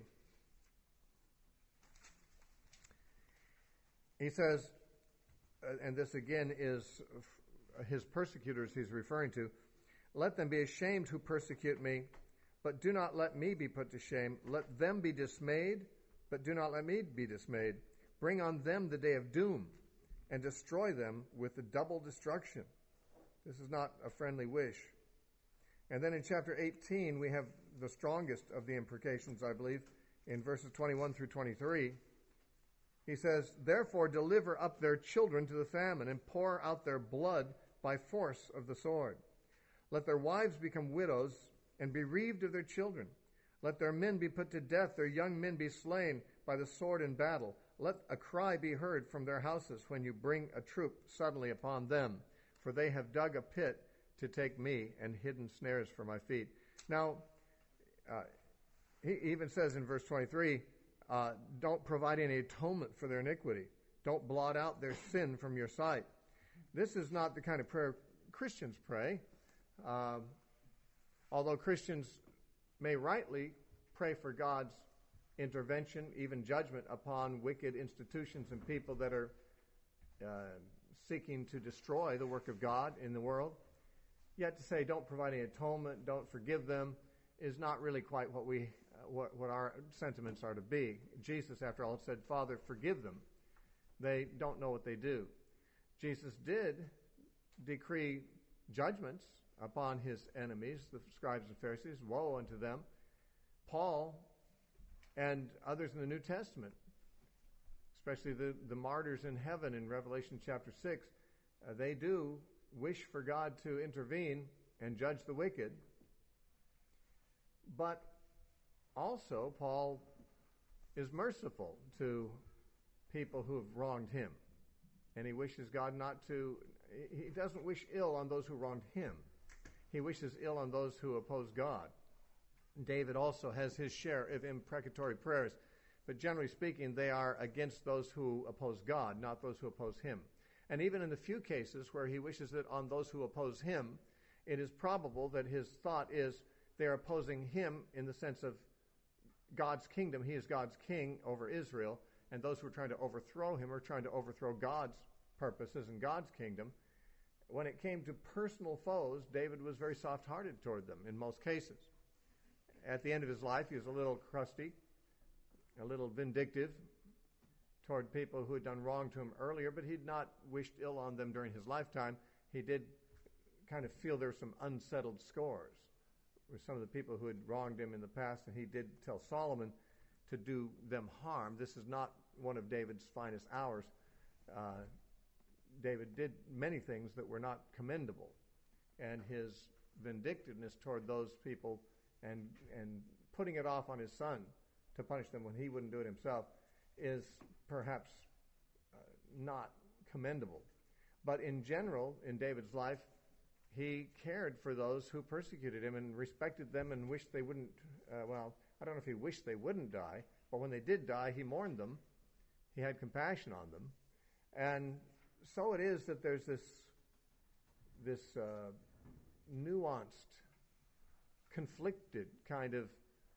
he says, and this again is his persecutors he's referring to, let them be ashamed who persecute me, but do not let me be put to shame. Let them be dismayed, but do not let me be dismayed. Bring on them the day of doom, and destroy them with the double destruction. This is not a friendly wish. And then in chapter eighteen, we have the strongest of the imprecations, I believe, in verses twenty-one through twenty-three. He says, therefore deliver up their children to the famine, and pour out their blood by force of the sword. Let their wives become widows, and bereaved of their children. Let their men be put to death, their young men be slain by the sword in battle. Let a cry be heard from their houses when you bring a troop suddenly upon them, for they have dug a pit to take me and hidden snares for my feet. Now, uh, he even says in verse twenty-three, uh, don't provide any atonement for their iniquity. Don't blot out their sin from your sight. This is not the kind of prayer Christians pray. Uh, although Christians may rightly pray for God's intervention, even judgment upon wicked institutions and people that are uh, seeking to destroy the work of God in the world. Yet to say don't provide any atonement, don't forgive them, is not really quite what we uh, what, what our sentiments are to be. Jesus, after all, said, Father, forgive them. They don't know what they do. Jesus did decree judgments upon his enemies, the scribes and Pharisees. Woe unto them. Paul and others in the New Testament, especially the, the martyrs in heaven in Revelation chapter six, uh, they do wish for God to intervene and judge the wicked. But also, Paul is merciful to people who have wronged him. And he wishes God not to, he doesn't wish ill on those who wronged him. He wishes ill on those who oppose God. David also has his share of imprecatory prayers, but generally speaking, they are against those who oppose God, not those who oppose him. And even in the few cases where he wishes it on those who oppose him, it is probable that his thought is they are opposing him in the sense of God's kingdom. He is God's king over Israel, and those who are trying to overthrow him are trying to overthrow God's purposes and God's kingdom. When it came to personal foes, David was very soft-hearted toward them in most cases. At the end of his life, he was a little crusty, a little vindictive toward people who had done wrong to him earlier, but he'd not wished ill on them during his lifetime. He did kind of feel there were some unsettled scores with some of the people who had wronged him in the past, and he did tell Solomon to do them harm. This is not one of David's finest hours. Uh, David did many things that were not commendable, and his vindictiveness toward those people and and putting it off on his son to punish them when he wouldn't do it himself is perhaps uh, not commendable. But in general, in David's life, he cared for those who persecuted him and respected them and wished they wouldn't, uh, well, I don't know if he wished they wouldn't die, but when they did die, he mourned them. He had compassion on them. And so it is that there's this, this uh, nuanced, conflicted kind of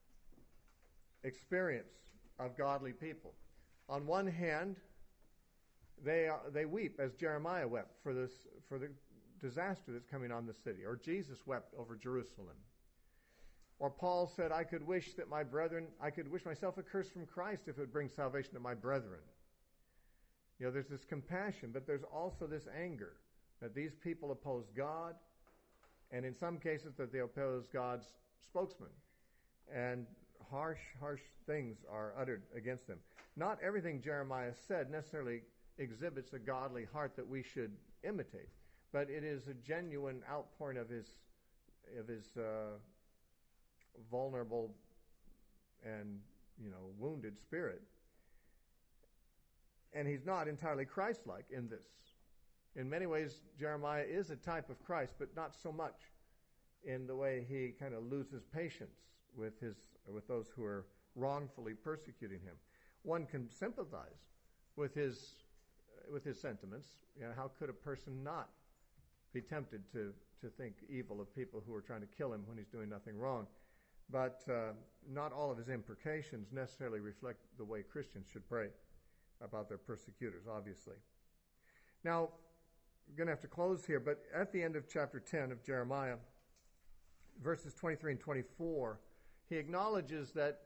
experience of godly people. On one hand, they are, they weep as Jeremiah wept for this for the disaster that's coming on the city, or Jesus wept over Jerusalem. Or Paul said, I could wish that my brethren, I could wish myself a curse from Christ if it would bring salvation to my brethren. You know, there's this compassion, but there's also this anger that these people oppose God, and in some cases that they oppose God's spokesman. And harsh, harsh things are uttered against them. Not everything Jeremiah said necessarily exhibits a godly heart that we should imitate, but it is a genuine outpouring of his of his uh, vulnerable and, you know, wounded spirit. And he's not entirely Christ-like in this. In many ways, Jeremiah is a type of Christ, but not so much in the way he kind of loses patience with his with those who are wrongfully persecuting him. One can sympathize with his with his sentiments. You know, how could a person not be tempted to, to think evil of people who are trying to kill him when he's doing nothing wrong? But uh, not all of his imprecations necessarily reflect the way Christians should pray about their persecutors, obviously. Now, we're going to have to close here, but at the end of chapter ten of Jeremiah, verses twenty-three and twenty-four, he acknowledges that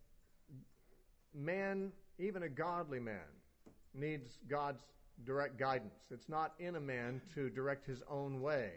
man, even a godly man, needs God's direct guidance. It's not in a man to direct his own way.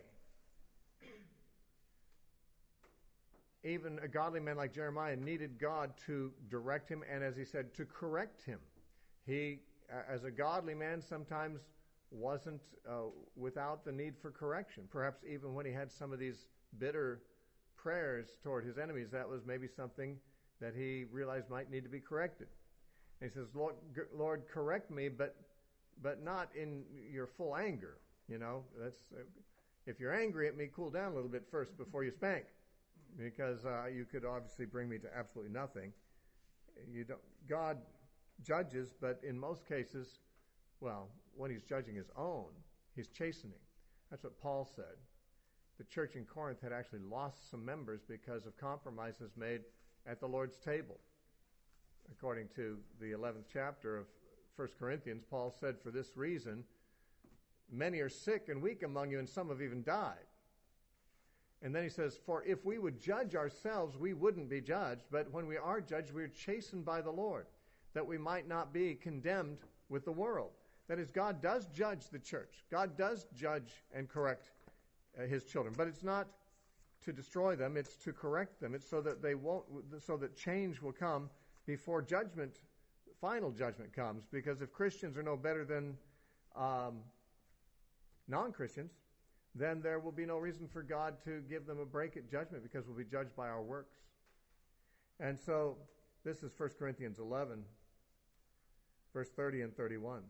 Even a godly man like Jeremiah needed God to direct him, and as he said, to correct him. He, as a godly man, sometimes wasn't uh, without the need for correction. Perhaps even when he had some of these bitter prayers toward his enemies, that was maybe something that he realized might need to be corrected. And he says, Lord, Lord, correct me, but but not in your full anger. You know, that's uh, if you're angry at me, cool down a little bit first before you spank, because uh, you could obviously bring me to absolutely nothing. You don't. God judges, but in most cases, well, when he's judging his own, he's chastening. That's what Paul said. The church in Corinth had actually lost some members because of compromises made at the Lord's table. According to the eleventh chapter of First Corinthians, Paul said, for this reason, many are sick and weak among you, and some have even died. And then he says, for if we would judge ourselves, we wouldn't be judged, but when we are judged, we are chastened by the Lord, that we might not be condemned with the world. That is, God does judge the church. God does judge and correct uh, his children, but it's not to destroy them, it's to correct them. It's so that they won't, so that change will come before judgment, final judgment comes. Because if Christians are no better than um, non-Christians, then there will be no reason for God to give them a break at judgment, because we'll be judged by our works. And so this is First Corinthians eleven, verse thirty and thirty-one.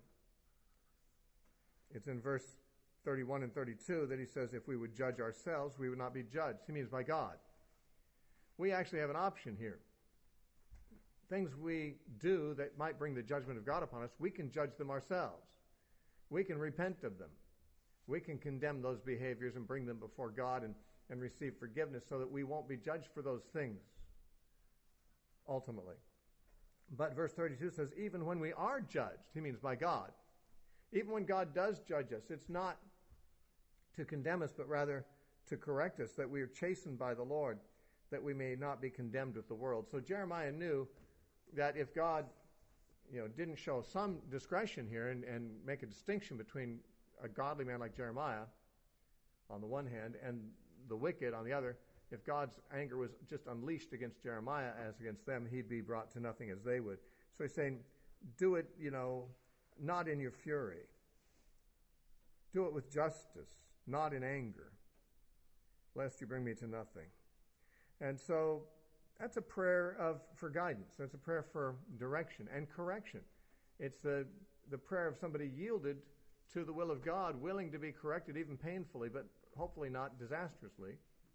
It's in verse thirty-one and thirty-two that he says, if we would judge ourselves, we would not be judged. He means by God. We actually have an option here. Things we do that might bring the judgment of God upon us, we can judge them ourselves. We can repent of them. We can condemn those behaviors and bring them before God and, and receive forgiveness so that we won't be judged for those things, ultimately. But verse thirty-two says, even when we are judged, he means by God. Even when God does judge us, it's not to condemn us, but rather to correct us, that we are chastened by the Lord, that we may not be condemned with the world. So Jeremiah knew that if God, you know, didn't show some discretion here and, and make a distinction between a godly man like Jeremiah on the one hand and the wicked on the other, if God's anger was just unleashed against Jeremiah as against them, he'd be brought to nothing as they would. So he's saying, do it, you know, not in your fury. Do it with justice, not in anger, lest you bring me to nothing. And so that's a prayer of for guidance. That's a prayer for direction and correction. It's the, the prayer of somebody yielded to the will of God, willing to be corrected even painfully, but hopefully not disastrously.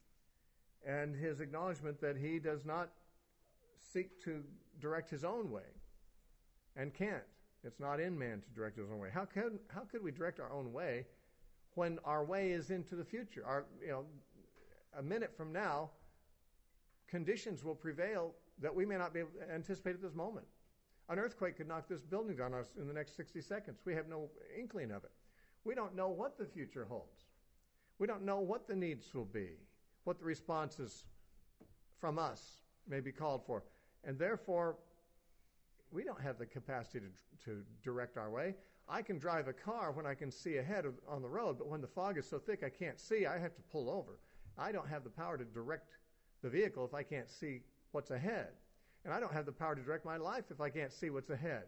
And his acknowledgement that he does not seek to direct his own way and can't. It's not in man to direct his own way. How could how could we direct our own way when our way is into the future? Our, you know, a minute from now, conditions will prevail that we may not be able to anticipate at this moment. An earthquake could knock this building down on us in the next sixty seconds. We have no inkling of it. We don't know what the future holds. We don't know what the needs will be, what the responses from us may be called for. And therefore, we don't have the capacity to, to direct our way. I can drive a car when I can see ahead of, on the road, but when the fog is so thick I can't see, I have to pull over. I don't have the power to direct the vehicle if I can't see what's ahead. And I don't have the power to direct my life if I can't see what's ahead.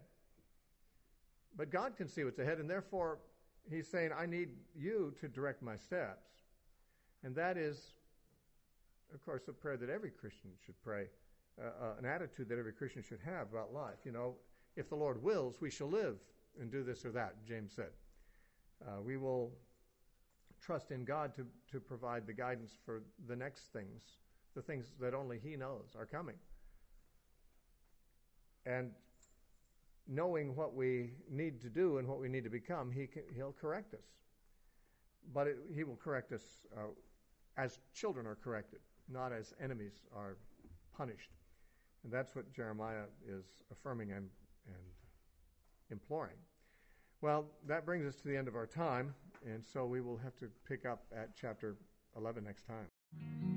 But God can see what's ahead, and therefore he's saying, I need you to direct my steps. And that is, of course, a prayer that every Christian should pray, uh, uh, an attitude that every Christian should have about life. You know, if the Lord wills, we shall live and do this or that, James said. uh, we will trust in God to, to provide the guidance for the next things, the things that only He knows are coming. And knowing what we need to do and what we need to become, he can, He'll correct us. But it, He will correct us uh, as children are corrected, not as enemies are punished. And that's what Jeremiah is affirming and, and imploring. Well, that brings us to the end of our time, and so we will have to pick up at chapter eleven next time.